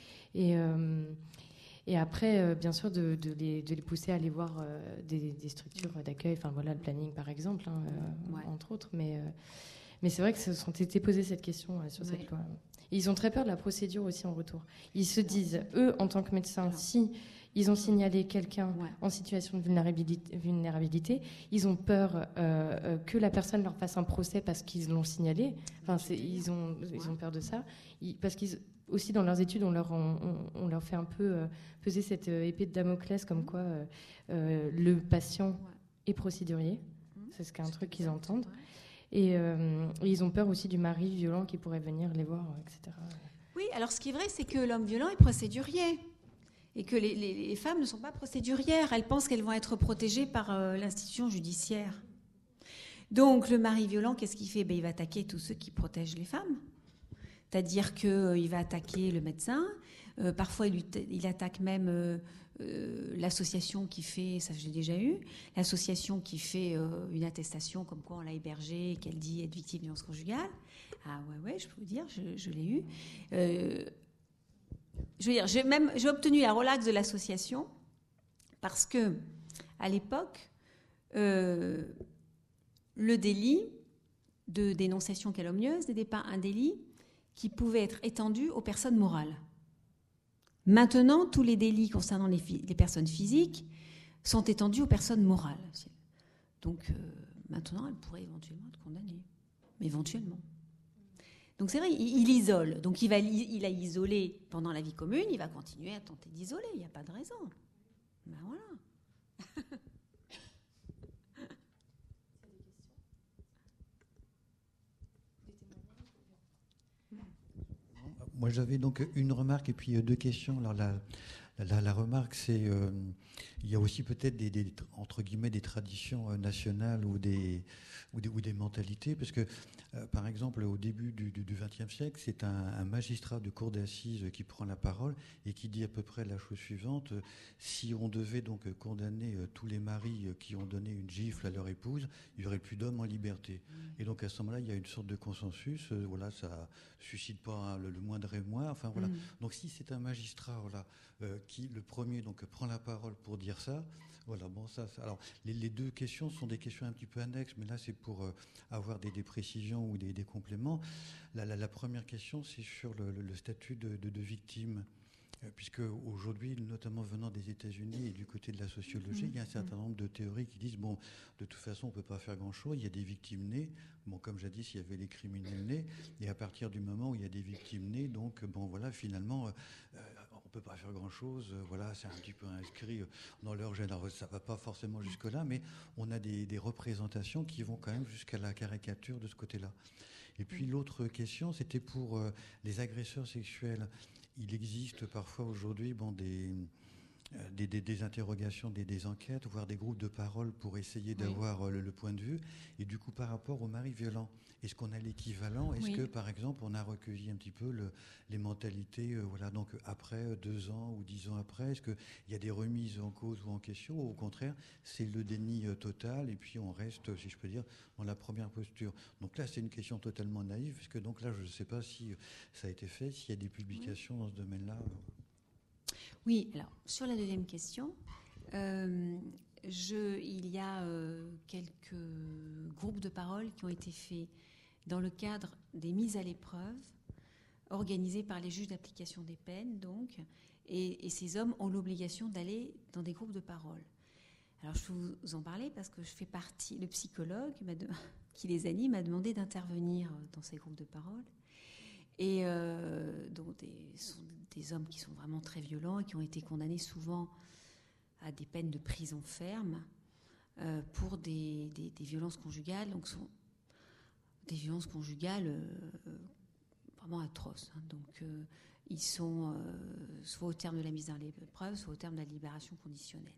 Et après, bien sûr, de les pousser à aller voir des structures d'accueil, le planning, par exemple, entre autres. Mais c'est vrai que se sont été posées cette question sur cette loi. Et ils ont très peur de la procédure aussi en retour. Ils se disent, eux, en tant que médecins, si ils ont signalé quelqu'un en situation de vulnérabilité, ils ont peur que la personne leur fasse un procès parce qu'ils l'ont signalé. Ils ont peur de ça. Parce qu'ils... Aussi, dans leurs études, on leur fait un peu peser cette épée de Damoclès comme quoi le patient est procédurier. C'est un truc qu'ils entendent. Et ils ont peur aussi du mari violent qui pourrait venir les voir, etc. Oui, alors ce qui est vrai, c'est que l'homme violent est procédurier. Et que les femmes ne sont pas procédurières. Elles pensent qu'elles vont être protégées par l'institution judiciaire. Donc, le mari violent, qu'est-ce qu'il fait ? Il va attaquer tous ceux qui protègent les femmes. C'est-à-dire qu'il va attaquer le médecin. Parfois, il attaque même l'association qui fait, ça je l'ai déjà eu, l'association qui fait une attestation comme quoi on l'a hébergée et qu'elle dit être victime de violence conjugale. Ah ouais, je peux vous dire, je l'ai eu. Je veux dire, j'ai obtenu la relaxe de l'association parce que, à l'époque, le délit de dénonciation calomnieuse n'était pas un délit qui pouvait être étendu aux personnes morales. Maintenant, tous les délits concernant les personnes physiques sont étendus aux personnes morales. Donc, maintenant, elles pourraient éventuellement être condamnées. Mais éventuellement. Donc, c'est vrai, il isole. Donc, il a isolé pendant la vie commune, il va continuer à tenter d'isoler. Il n'y a pas de raison. Ben voilà. Moi, j'avais donc une remarque et puis deux questions. Alors, la remarque, c'est il y a aussi peut-être entre guillemets des traditions nationales ou des mentalités, parce que par exemple au début du XXe siècle, c'est un magistrat de cour d'assises qui prend la parole et qui dit à peu près la chose suivante: si on devait donc condamner tous les maris qui ont donné une gifle à leur épouse, il n'y aurait plus d'hommes en liberté. Et donc à ce moment-là, il y a une sorte de consensus. Voilà, ça suscite pas le moindre émoi. Enfin voilà. Donc si c'est un magistrat, voilà, qui le premier donc prend la parole pour dire ça. Voilà, bon, ça. Alors, les deux questions sont des questions un petit peu annexes, mais là, c'est pour avoir des précisions ou des compléments. La première question, c'est sur le statut de victime. Puisque aujourd'hui, notamment venant des États-Unis et du côté de la sociologie, il y a un certain nombre de théories qui disent, bon, de toute façon, on ne peut pas faire grand-chose, il y a des victimes nées, bon, comme jadis, il y avait les criminels nés, et à partir du moment où il y a des victimes nées, donc, bon, voilà, finalement, on ne peut pas faire grand-chose, voilà, c'est un petit peu inscrit dans leur gène. Alors, ça ne va pas forcément jusque-là, mais on a des représentations qui vont quand même jusqu'à la caricature de ce côté-là. Et puis l'autre question, c'était pour les agresseurs sexuels. Il existe parfois aujourd'hui des interrogations, des enquêtes, voire des groupes de parole pour essayer d'avoir le point de vue. Et du coup, par rapport aux maris violents, est-ce qu'on a l'équivalent? Est-ce que, par exemple, on a recueilli un petit peu les mentalités, voilà, donc après 2 ans ou 10 ans après, est-ce qu'il y a des remises en cause ou en question, ou au contraire, c'est le déni total et puis on reste, si je peux dire, dans la première posture? Donc là, c'est une question totalement naïve, puisque donc là, je ne sais pas si ça a été fait, s'il y a des publications dans ce domaine-là. Oui, alors, sur la deuxième question, il y a quelques groupes de parole qui ont été faits dans le cadre des mises à l'épreuve organisées par les juges d'application des peines, donc, et ces hommes ont l'obligation d'aller dans des groupes de parole. Alors, je peux vous en parler parce que je fais partie, le psychologue qui les anime m'a demandé d'intervenir dans ces groupes de parole. Et donc sont des hommes qui sont vraiment très violents et qui ont été condamnés souvent à des peines de prison ferme pour des violences conjugales. Donc, sont des violences conjugales vraiment atroces. Hein. Donc, ils sont soit au terme de la mise à l'épreuve, soit au terme de la libération conditionnelle.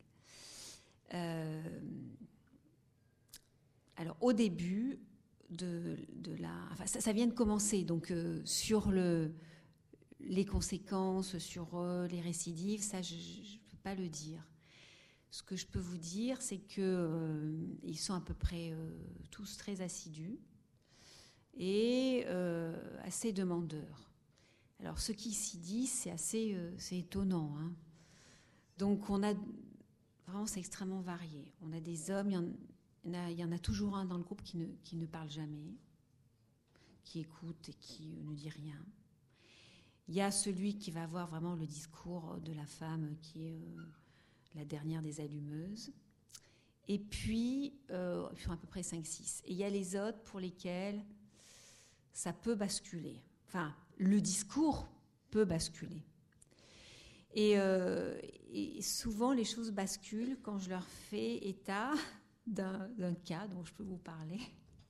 Alors, au début enfin, ça vient de commencer. Donc, sur les conséquences, sur les récidives, ça, je ne peux pas le dire. Ce que je peux vous dire, c'est qu'ils sont à peu près tous très assidus et assez demandeurs. Alors, ce qui s'y dit, c'est assez c'est étonnant. Hein. Donc, on a vraiment, c'est extrêmement varié. On a des hommes, il y en a toujours un dans le groupe qui ne parle jamais, qui écoute et qui ne dit rien. Il y a celui qui va avoir vraiment le discours de la femme qui est la dernière des allumeuses. Et puis, ils sont à peu près 5-6. Et il y a les autres pour lesquels ça peut basculer. Enfin, le discours peut basculer. Et souvent, les choses basculent quand je leur fais état d'un cas dont je peux vous parler,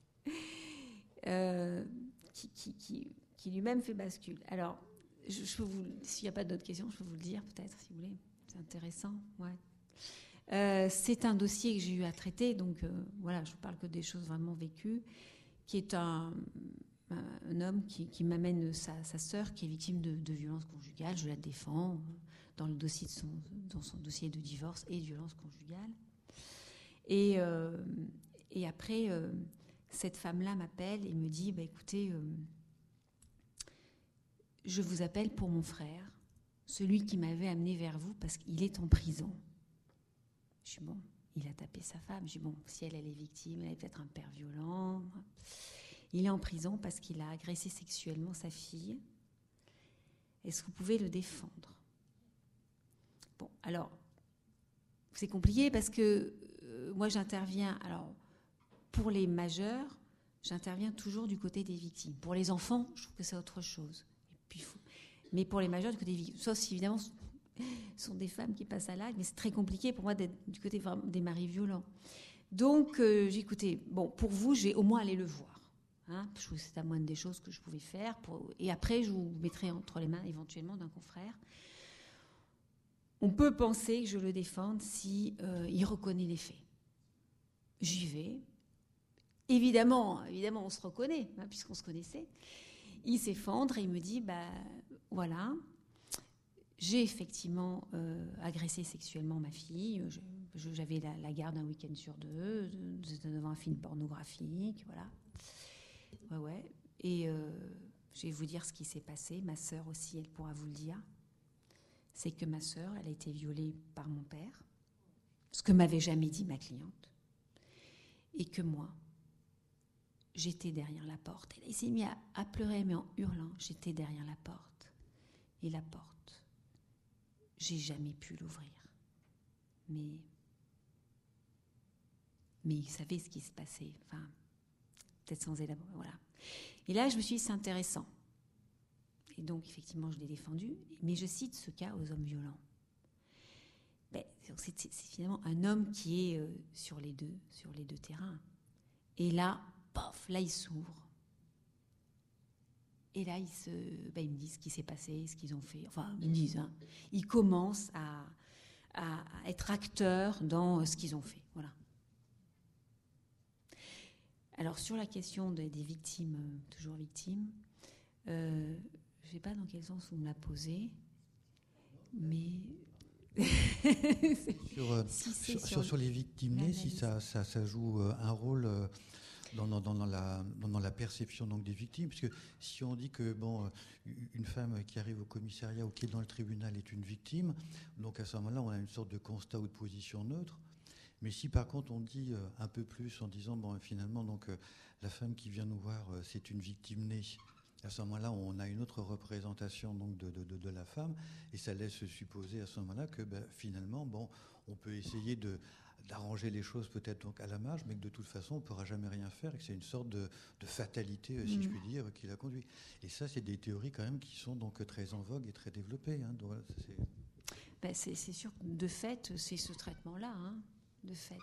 qui lui-même fait bascule. Alors, s'il n'y a pas d'autres questions, je peux vous le dire peut-être, si vous voulez. C'est intéressant, ouais. C'est un dossier que j'ai eu à traiter, donc voilà, je ne vous parle que des choses vraiment vécues, qui est un homme qui m'amène sa sœur qui est victime de violences conjugales. Je la défends dans son dossier de divorce et de violences conjugales. Et après, cette femme-là m'appelle et me dit, écoutez, je vous appelle pour mon frère, celui qui m'avait amené vers vous parce qu'il est en prison. Je dis, bon, il a tapé sa femme. Je dis, bon, si elle est victime, elle est peut-être un père violent. Il est en prison parce qu'il a agressé sexuellement sa fille. Est-ce que vous pouvez le défendre? Bon, alors, c'est compliqué parce que moi, j'interviens, alors, pour les majeurs, j'interviens toujours du côté des victimes. Pour les enfants, je trouve que c'est autre chose. Mais pour les majeurs, du côté des victimes, sauf si, évidemment, ce sont des femmes qui passent à l'acte, mais c'est très compliqué pour moi d'être du côté des maris violents. Donc, j'ai écouté, bon, pour vous, j'ai au moins allé le voir. Hein, je trouve que c'est la moindre des choses que je pouvais faire. Et après, je vous mettrai entre les mains, éventuellement, d'un confrère. On peut penser que je le défende si il reconnaît les faits. J'y vais. Évidemment, on se reconnaît, hein, puisqu'on se connaissait. Il s'effondre et il me dit, voilà, j'ai effectivement agressé sexuellement ma fille. J'avais la garde un week-end sur 2, devant un film pornographique, voilà. Ouais. Et je vais vous dire ce qui s'est passé. Ma sœur aussi, elle pourra vous le dire. C'est que ma sœur, elle a été violée par mon père, ce que m'avait jamais dit ma cliente, et que moi, j'étais derrière la porte. Et là, il s'est mis à pleurer, mais en hurlant. J'étais derrière la porte. Et la porte, j'ai jamais pu l'ouvrir. Mais il savait ce qui se passait. Enfin, peut-être sans élaborer. Voilà. Et là, je me suis dit, c'est intéressant. Et donc, effectivement, je l'ai défendu. Mais je cite ce cas aux hommes violents. C'est finalement un homme qui est sur les deux terrains. Et là, pof, là, il s'ouvre. Et là, ils me disent ce qui s'est passé, ce qu'ils ont fait. Enfin, ils me disent, hein. Ils commencent à être acteurs dans ce qu'ils ont fait. Voilà. Alors, sur la question des victimes, toujours victimes, je ne sais pas dans quel sens vous me la posez, mais... sur les victimes nées, si ça joue un rôle dans la perception donc, des victimes, parce que si on dit que une femme qui arrive au commissariat ou qui est dans le tribunal est une victime, donc à ce moment-là, on a une sorte de constat ou de position neutre. Mais si par contre on dit un peu plus en disant finalement la femme qui vient nous voir c'est une victime née, à ce moment-là on a une autre représentation donc de la femme et ça laisse supposer à ce moment-là que finalement on peut essayer d'arranger les choses peut-être donc à la marge, mais que de toute façon on ne pourra jamais rien faire et que c'est une sorte de fatalité si je puis dire qui la conduit. Et ça c'est des théories quand même qui sont donc très en vogue et très développées. Donc, c'est sûr que de fait c'est ce traitement-là. De fait,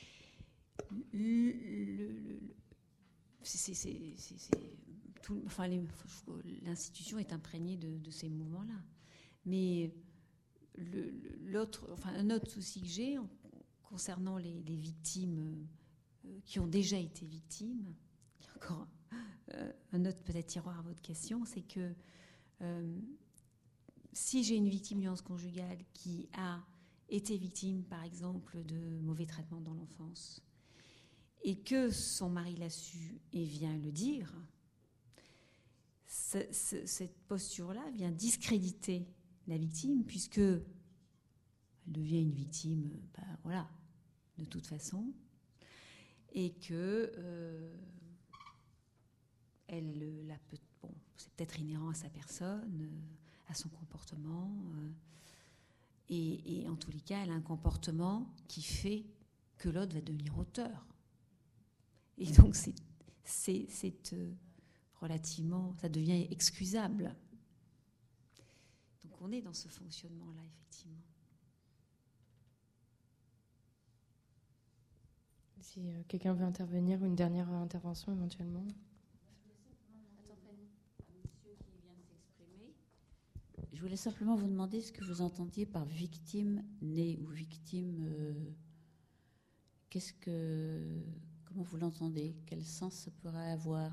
l'institution est imprégnée de ces mouvements-là. Mais un autre souci que j'ai concernant les victimes qui ont déjà été victimes, qui est encore un autre peut-être tiroir à votre question, c'est que si j'ai une victime de violence conjugale qui a été victime, par exemple, de mauvais traitements dans l'enfance, et que son mari l'a su et vient le dire, cette posture-là vient discréditer la victime, puisque elle devient une victime, de toute façon, et que c'est peut-être inhérent à sa personne, à son comportement. Et en tous les cas, elle a un comportement qui fait que l'autre va devenir auteur. Et donc, c'est relativement... Ça devient excusable. Donc, on est dans ce fonctionnement-là, effectivement. Si quelqu'un veut intervenir, une dernière intervention éventuellement. Je voulais simplement vous demander ce que vous entendiez par victime née ou victime. Comment vous l'entendez? Quel sens ça pourrait avoir?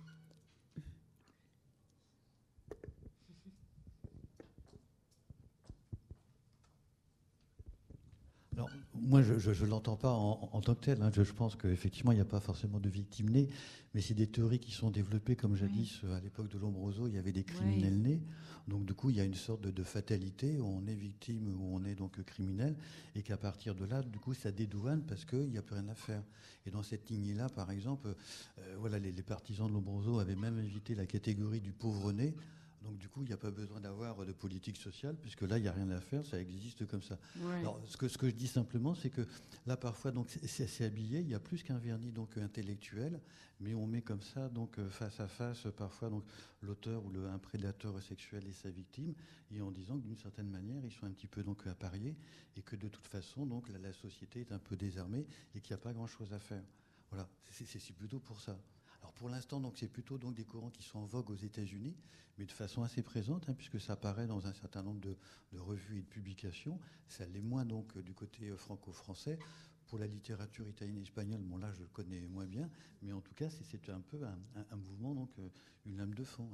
Alors, moi, je ne l'entends pas en tant que tel. Je pense qu'effectivement, il n'y a pas forcément de victimes nées, mais c'est des théories qui sont développées, comme jadis, à l'époque de Lombroso, il y avait des criminels nés. Donc, du coup, il y a une sorte de fatalité où on est victime, où on est donc criminel, et qu'à partir de là, du coup, ça dédouane parce qu'il n'y a plus rien à faire. Et dans cette lignée-là, par exemple, les partisans de Lombroso avaient même évité la catégorie du pauvre né. Donc du coup, il n'y a pas besoin d'avoir de politique sociale, puisque là, il n'y a rien à faire, ça existe comme ça. Ouais. Alors, ce que je dis simplement, c'est que là, parfois, donc, c'est habillé, il y a plus qu'un vernis donc, intellectuel, mais on met comme ça, donc, face à face, parfois, donc, l'auteur ou un prédateur sexuel et sa victime, et en disant que d'une certaine manière, ils sont un petit peu donc, appariés, et que de toute façon, donc, la société est un peu désarmée, et qu'il n'y a pas grand-chose à faire. Voilà, c'est plutôt pour ça. Alors pour l'instant, donc c'est plutôt donc des courants qui sont en vogue aux États-Unis, mais de façon assez présente, puisque ça apparaît dans un certain nombre de revues et de publications. Ça l'est moins donc du côté franco-français. Pour la littérature italienne et espagnole, là je le connais moins bien, mais en tout cas c'est un peu un mouvement, donc une lame de fond.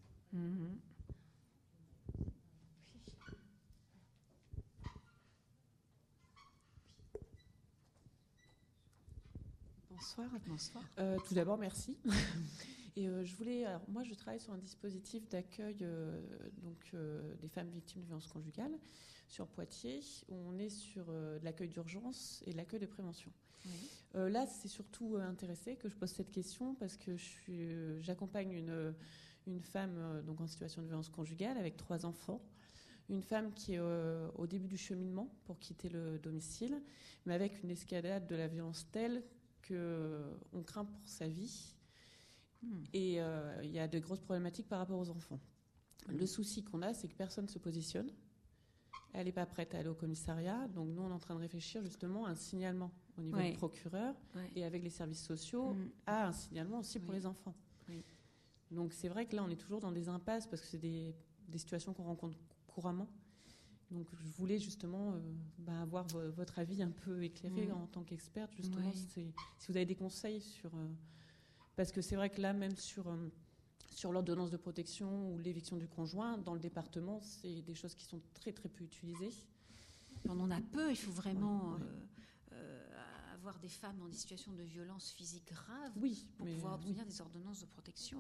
Bonsoir. Tout d'abord, merci. Et moi, je travaille sur un dispositif d'accueil des femmes victimes de violences conjugales sur Poitiers, où on est sur l'accueil d'urgence et l'accueil de prévention. Oui. Là, c'est surtout intéressé que je pose cette question parce que j'accompagne une femme donc en situation de violence conjugale avec 3 enfants. Une femme qui est au début du cheminement pour quitter le domicile, mais avec une escalade de la violence telle qu'on craint pour sa vie. Et il y a de grosses problématiques par rapport aux enfants. Le souci qu'on a, c'est que personne ne se positionne. Elle n'est pas prête à aller au commissariat. Donc nous, on est en train de réfléchir justement à un signalement au niveau du procureur et avec les services sociaux à un signalement aussi pour les enfants. Oui. Donc c'est vrai que là, on est toujours dans des impasses parce que c'est des situations qu'on rencontre couramment. Donc je voulais justement avoir votre avis un peu éclairé en tant qu'experte, justement, si vous avez des conseils sur... parce que c'est vrai que là, même sur l'ordonnance de protection ou l'éviction du conjoint, dans le département, c'est des choses qui sont très très peu utilisées. On en a peu, il faut vraiment avoir des femmes en situation de violence physique grave pour pouvoir obtenir des ordonnances de protection.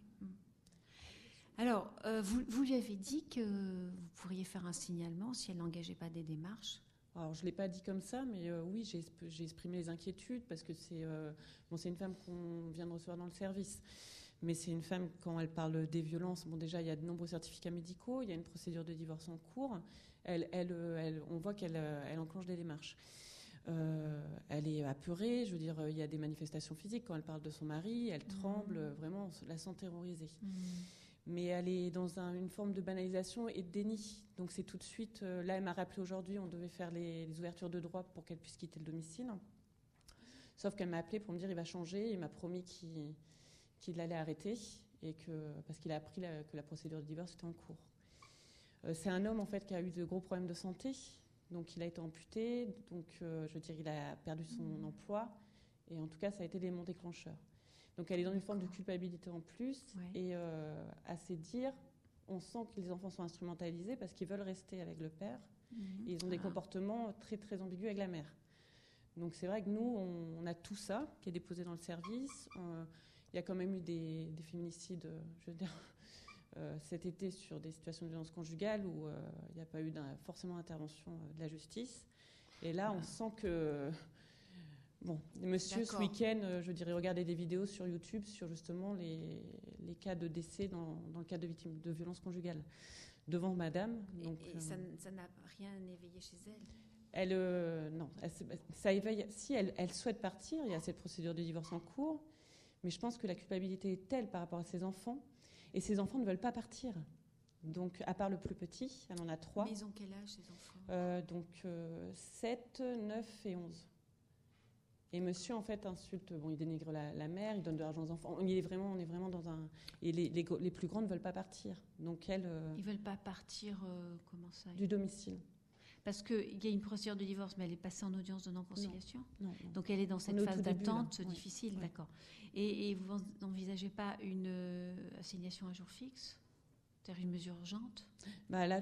Alors, vous lui avez dit que vous pourriez faire un signalement si elle n'engageait pas des démarches. Alors, je ne l'ai pas dit comme ça, mais oui, j'ai exprimé les inquiétudes parce que c'est une femme qu'on vient de recevoir dans le service. Mais c'est une femme, quand elle parle des violences, déjà, il y a de nombreux certificats médicaux, il y a une procédure de divorce en cours. On voit qu'elle enclenche des démarches. Elle est apeurée, je veux dire, il y a des manifestations physiques. Quand elle parle de son mari, elle tremble, vraiment, on la sent terrorisée. Mais elle est dans une forme de banalisation et de déni. Donc c'est tout de suite... là, elle m'a rappelé aujourd'hui, on devait faire les ouvertures de droit pour qu'elle puisse quitter le domicile. Sauf qu'elle m'a appelé pour me dire il va changer. Il m'a promis qu'il allait arrêter parce qu'il a appris que la procédure de divorce était en cours. C'est un homme, en fait, qui a eu de gros problèmes de santé. Donc il a été amputé. Donc, je veux dire, il a perdu son emploi. Et en tout cas, ça a été l'élément déclencheur. Donc elle est dans une forme de culpabilité en plus. Et à ses dires, on sent que les enfants sont instrumentalisés parce qu'ils veulent rester avec le père. Et ils ont des comportements très, très ambigus avec la mère. Donc c'est vrai que nous, on a tout ça qui est déposé dans le service. Il y a quand même eu des féminicides, je veux dire, cet été sur des situations de violence conjugale où il n'y a pas eu forcément d'intervention de la justice. Et là, on sent que... Bon, monsieur, ce week-end, je dirais, regardez des vidéos sur YouTube sur justement les cas de décès dans le cas de victimes de violences conjugales devant madame. Donc, et ça n'a rien éveillé chez elle? Non, ça éveille. Si elle souhaite partir, il y a cette procédure de divorce en cours, mais je pense que la culpabilité est telle par rapport à ses enfants, et ses enfants ne veulent pas partir. Donc, à part le plus petit, elle en a 3. Mais ils ont quel âge, ces enfants? 7, 9 et 11. Et monsieur, en fait, insulte, il dénigre la mère, il donne de l'argent aux enfants. On est vraiment dans un... Et les plus grandes ne veulent pas partir. Donc, elles... Ils ne veulent pas partir, comment ça? Du domicile. Parce qu'il y a une procédure de divorce, mais elle est passée en audience de non-conciliation. Non. Donc, elle est dans cette phase d'attente difficile, d'accord. Et vous n'envisagez pas une assignation à jour fixe? C'est-à-dire une mesure urgente? Là,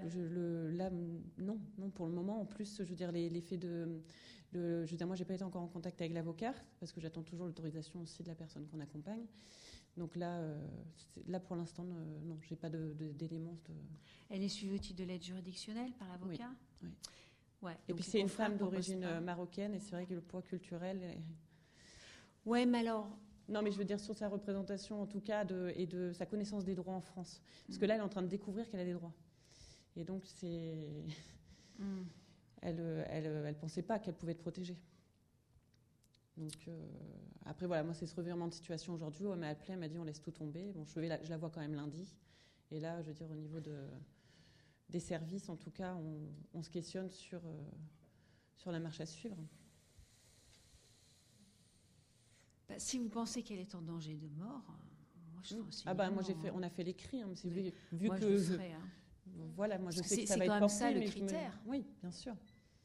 non, pour le moment. En plus, je veux dire, les faits de... je veux dire, moi, j'ai pas été encore en contact avec l'avocat parce que j'attends toujours l'autorisation aussi de la personne qu'on accompagne. Donc là pour l'instant, non, j'ai pas d'éléments. Elle est suivie au titre de l'aide juridictionnelle par l'avocat? Oui. Ouais, et puis c'est une femme d'origine marocaine et c'est vrai que le poids culturel est... Ouais, mais alors... Non, mais je veux dire sur sa représentation, en tout cas, et de sa connaissance des droits en France. Parce que là, elle est en train de découvrir qu'elle a des droits. Et donc, c'est... Elle pensait pas qu'elle pouvait être protégée. Donc, après, voilà, moi, c'est ce revirement de situation aujourd'hui où elle m'a appelé, elle m'a dit on laisse tout tomber. Bon, je la vois quand même lundi. Et là, je veux dire, au niveau des services, en tout cas, on se questionne sur la marche à suivre. Si vous pensez qu'elle est en danger de mort, moi je ferai aussi. On a fait les cris. Vu moi, que je le ferai. Voilà, moi je sais que ça va être porté. C'est quand même ça le critère. Oui, bien sûr.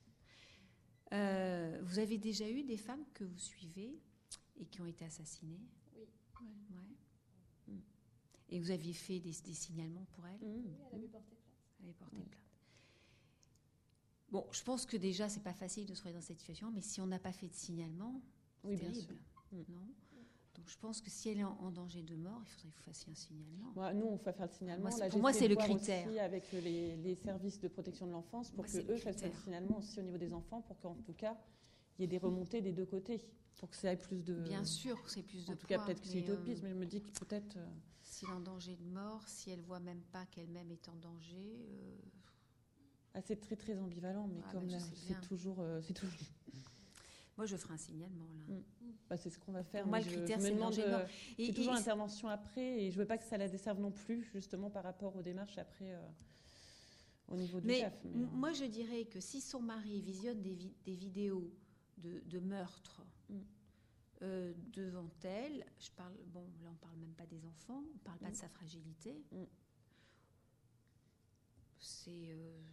Vous avez déjà eu des femmes que vous suivez et qui ont été assassinées? Oui. Ouais. Et vous aviez fait des signalements pour elles? Oui, elle avait porté plainte. Elle avait porté plainte. Bon, je pense que déjà c'est pas facile de se retrouver dans cette situation, mais si on n'a pas fait de signalement, c'est terrible. Non. Donc je pense que si elle est en danger de mort, il faudrait que vous fassiez un signalement. Nous, on va faire le signalement. Pour moi, c'est le critère. Aussi avec les services de protection de l'enfance pour qu'eux fassent le signalement aussi au niveau des enfants, pour qu'en tout cas, il y ait des remontées des deux côtés, pour que ça ait plus de... Bien sûr, c'est plus de En tout cas, peut-être que c'est utopiste, mais je me dis que peut-être... S'il est en danger de mort, si elle ne voit même pas qu'elle-même est en danger... c'est très, très ambivalent, mais comme là, c'est toujours... Moi, je ferai un signalement, là. C'est ce qu'on va faire. Moi, le critère, c'est le danger de mort. C'est toujours l'intervention après, et je ne veux pas que ça la desserve non plus, justement, par rapport aux démarches après, au niveau du chef. Moi, je dirais que si son mari visionne des vidéos de meurtre devant elle, là, on ne parle même pas des enfants, on ne parle pas de sa fragilité, c'est...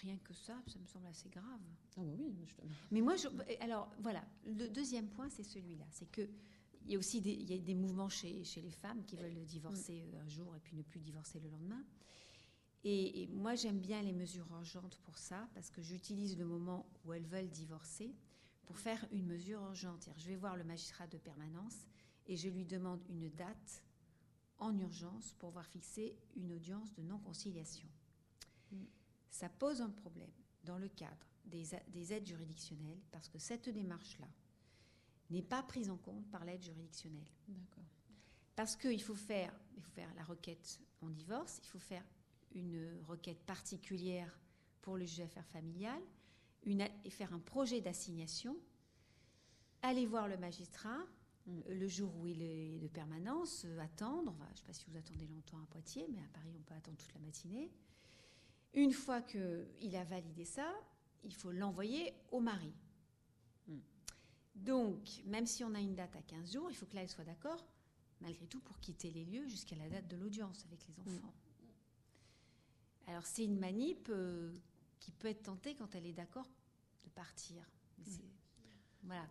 rien que ça me semble assez grave. Ah bah oui. Mais moi, alors voilà, le deuxième point, c'est celui-là. C'est qu'il y a aussi des mouvements chez les femmes qui veulent divorcer un jour et puis ne plus divorcer le lendemain. Et moi, j'aime bien les mesures urgentes pour ça, parce que j'utilise le moment où elles veulent divorcer pour faire une mesure urgente. C'est-à-dire, je vais voir le magistrat de permanence et je lui demande une date en urgence pour voir fixer une audience de non-conciliation. Ça pose un problème dans le cadre des aides juridictionnelles, parce que cette démarche-là n'est pas prise en compte par l'aide juridictionnelle. D'accord. Parce qu'il faut faire la requête en divorce, il faut faire une requête particulière pour le juge des affaires familiales, et faire un projet d'assignation, aller voir le magistrat le jour où il est de permanence, attendre. Je ne sais pas si vous attendez longtemps à Poitiers, mais à Paris, on peut attendre toute la matinée. Une fois qu'il a validé ça, il faut l'envoyer au mari. Donc, même si on a une date à 15 jours, il faut que là, elle soit d'accord, malgré tout, pour quitter les lieux jusqu'à la date de l'audience avec les enfants. Alors, c'est une manip qui peut être tentée quand elle est d'accord de partir. Mais voilà.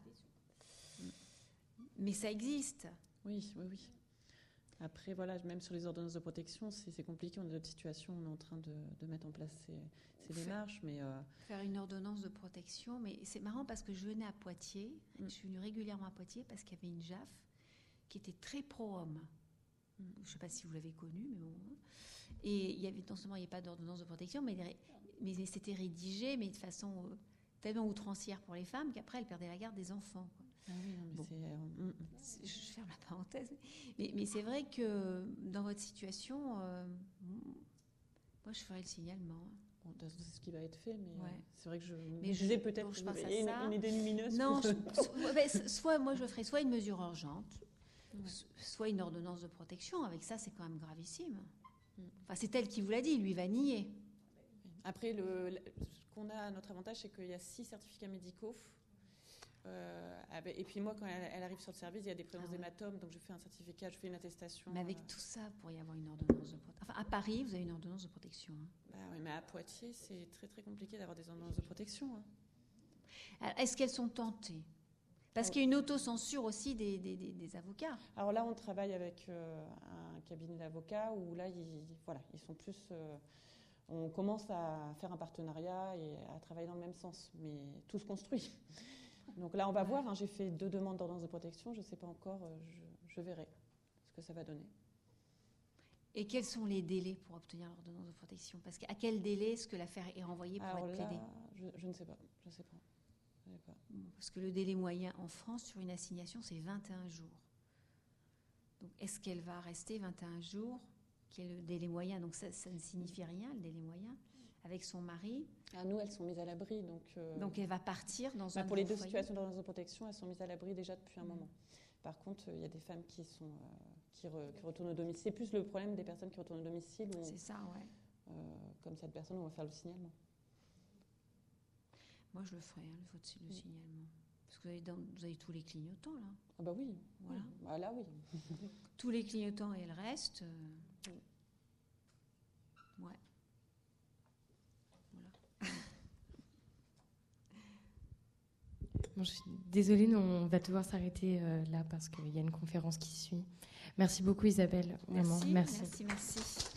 Mais ça existe. Oui. Après, voilà, même sur les ordonnances de protection, c'est compliqué. On a d'autres situations, on est en train de mettre en place ces démarches. Mais faire une ordonnance de protection, mais c'est marrant parce que je venais à Poitiers, je suis venue régulièrement à Poitiers parce qu'il y avait une JAF qui était très pro-homme. Je ne sais pas si vous l'avez connue, mais bon. Et il y avait, non seulement il n'y avait pas d'ordonnance de protection, mais c'était rédigé, mais de façon tellement outrancière pour les femmes qu'après elles perdaient la garde des enfants. Ah oui, non, mais je ferme la parenthèse. Mais c'est vrai que dans votre situation, moi je ferais le signalement. Bon, c'est ce qui va être fait, mais c'est vrai que je disais peut-être que je pense à ça. Une idée lumineuse. Non, soit moi je ferais soit une mesure urgente, soit une ordonnance de protection. Avec ça, c'est quand même gravissime. Enfin, c'est elle qui vous l'a dit, lui va nier. Après, ce qu'on a à notre avantage, c'est qu'il y a 6 certificats médicaux. Et puis moi, quand elle arrive sur le service, il y a des présences d'hématomes, donc je fais un certificat, je fais une attestation. Mais avec tout ça, pour y avoir une ordonnance de protection. Enfin, à Paris, vous avez une ordonnance de protection. Bah oui, mais à Poitiers, c'est très très compliqué d'avoir des ordonnances de protection. Alors, est-ce qu'elles sont tentées? Parce qu'il y a une autocensure aussi des avocats. Alors là, on travaille avec un cabinet d'avocats où là, ils sont plus. On commence à faire un partenariat et à travailler dans le même sens, mais tout se construit. Donc là, on va voir. J'ai fait 2 demandes d'ordonnance de protection. Je ne sais pas encore. Je verrai ce que ça va donner. Et quels sont les délais pour obtenir l'ordonnance de protection? Parce qu'à quel délai est-ce que l'affaire est renvoyée pour être plaidée? Je ne sais pas. Je ne sais pas. Parce que le délai moyen en France sur une assignation, c'est 21 jours. Donc, est-ce qu'elle va rester 21 jours, qui est le délai moyen? Donc, ça ne signifie rien, le délai moyen, avec son mari. Nous, elles sont mises à l'abri. Donc, elle va partir dans un pour les 2 foyer. situations d'ordonnance de protection, elles sont mises à l'abri déjà depuis un moment. Par contre, il y a des femmes qui retournent au domicile. C'est plus le problème des personnes qui retournent au domicile. C'est ça, ouais. Comme cette personne, on va faire le signalement. Moi, je le ferai, le signalement. Parce que vous avez tous les clignotants, là. Ah bah oui. Voilà. Bah là, oui. Tous les clignotants et le reste. Ouais. Voilà. Bon, je suis désolée, mais on va devoir s'arrêter là parce qu'il y a une conférence qui suit. Merci beaucoup, Isabelle. Merci. Vraiment, merci. Merci.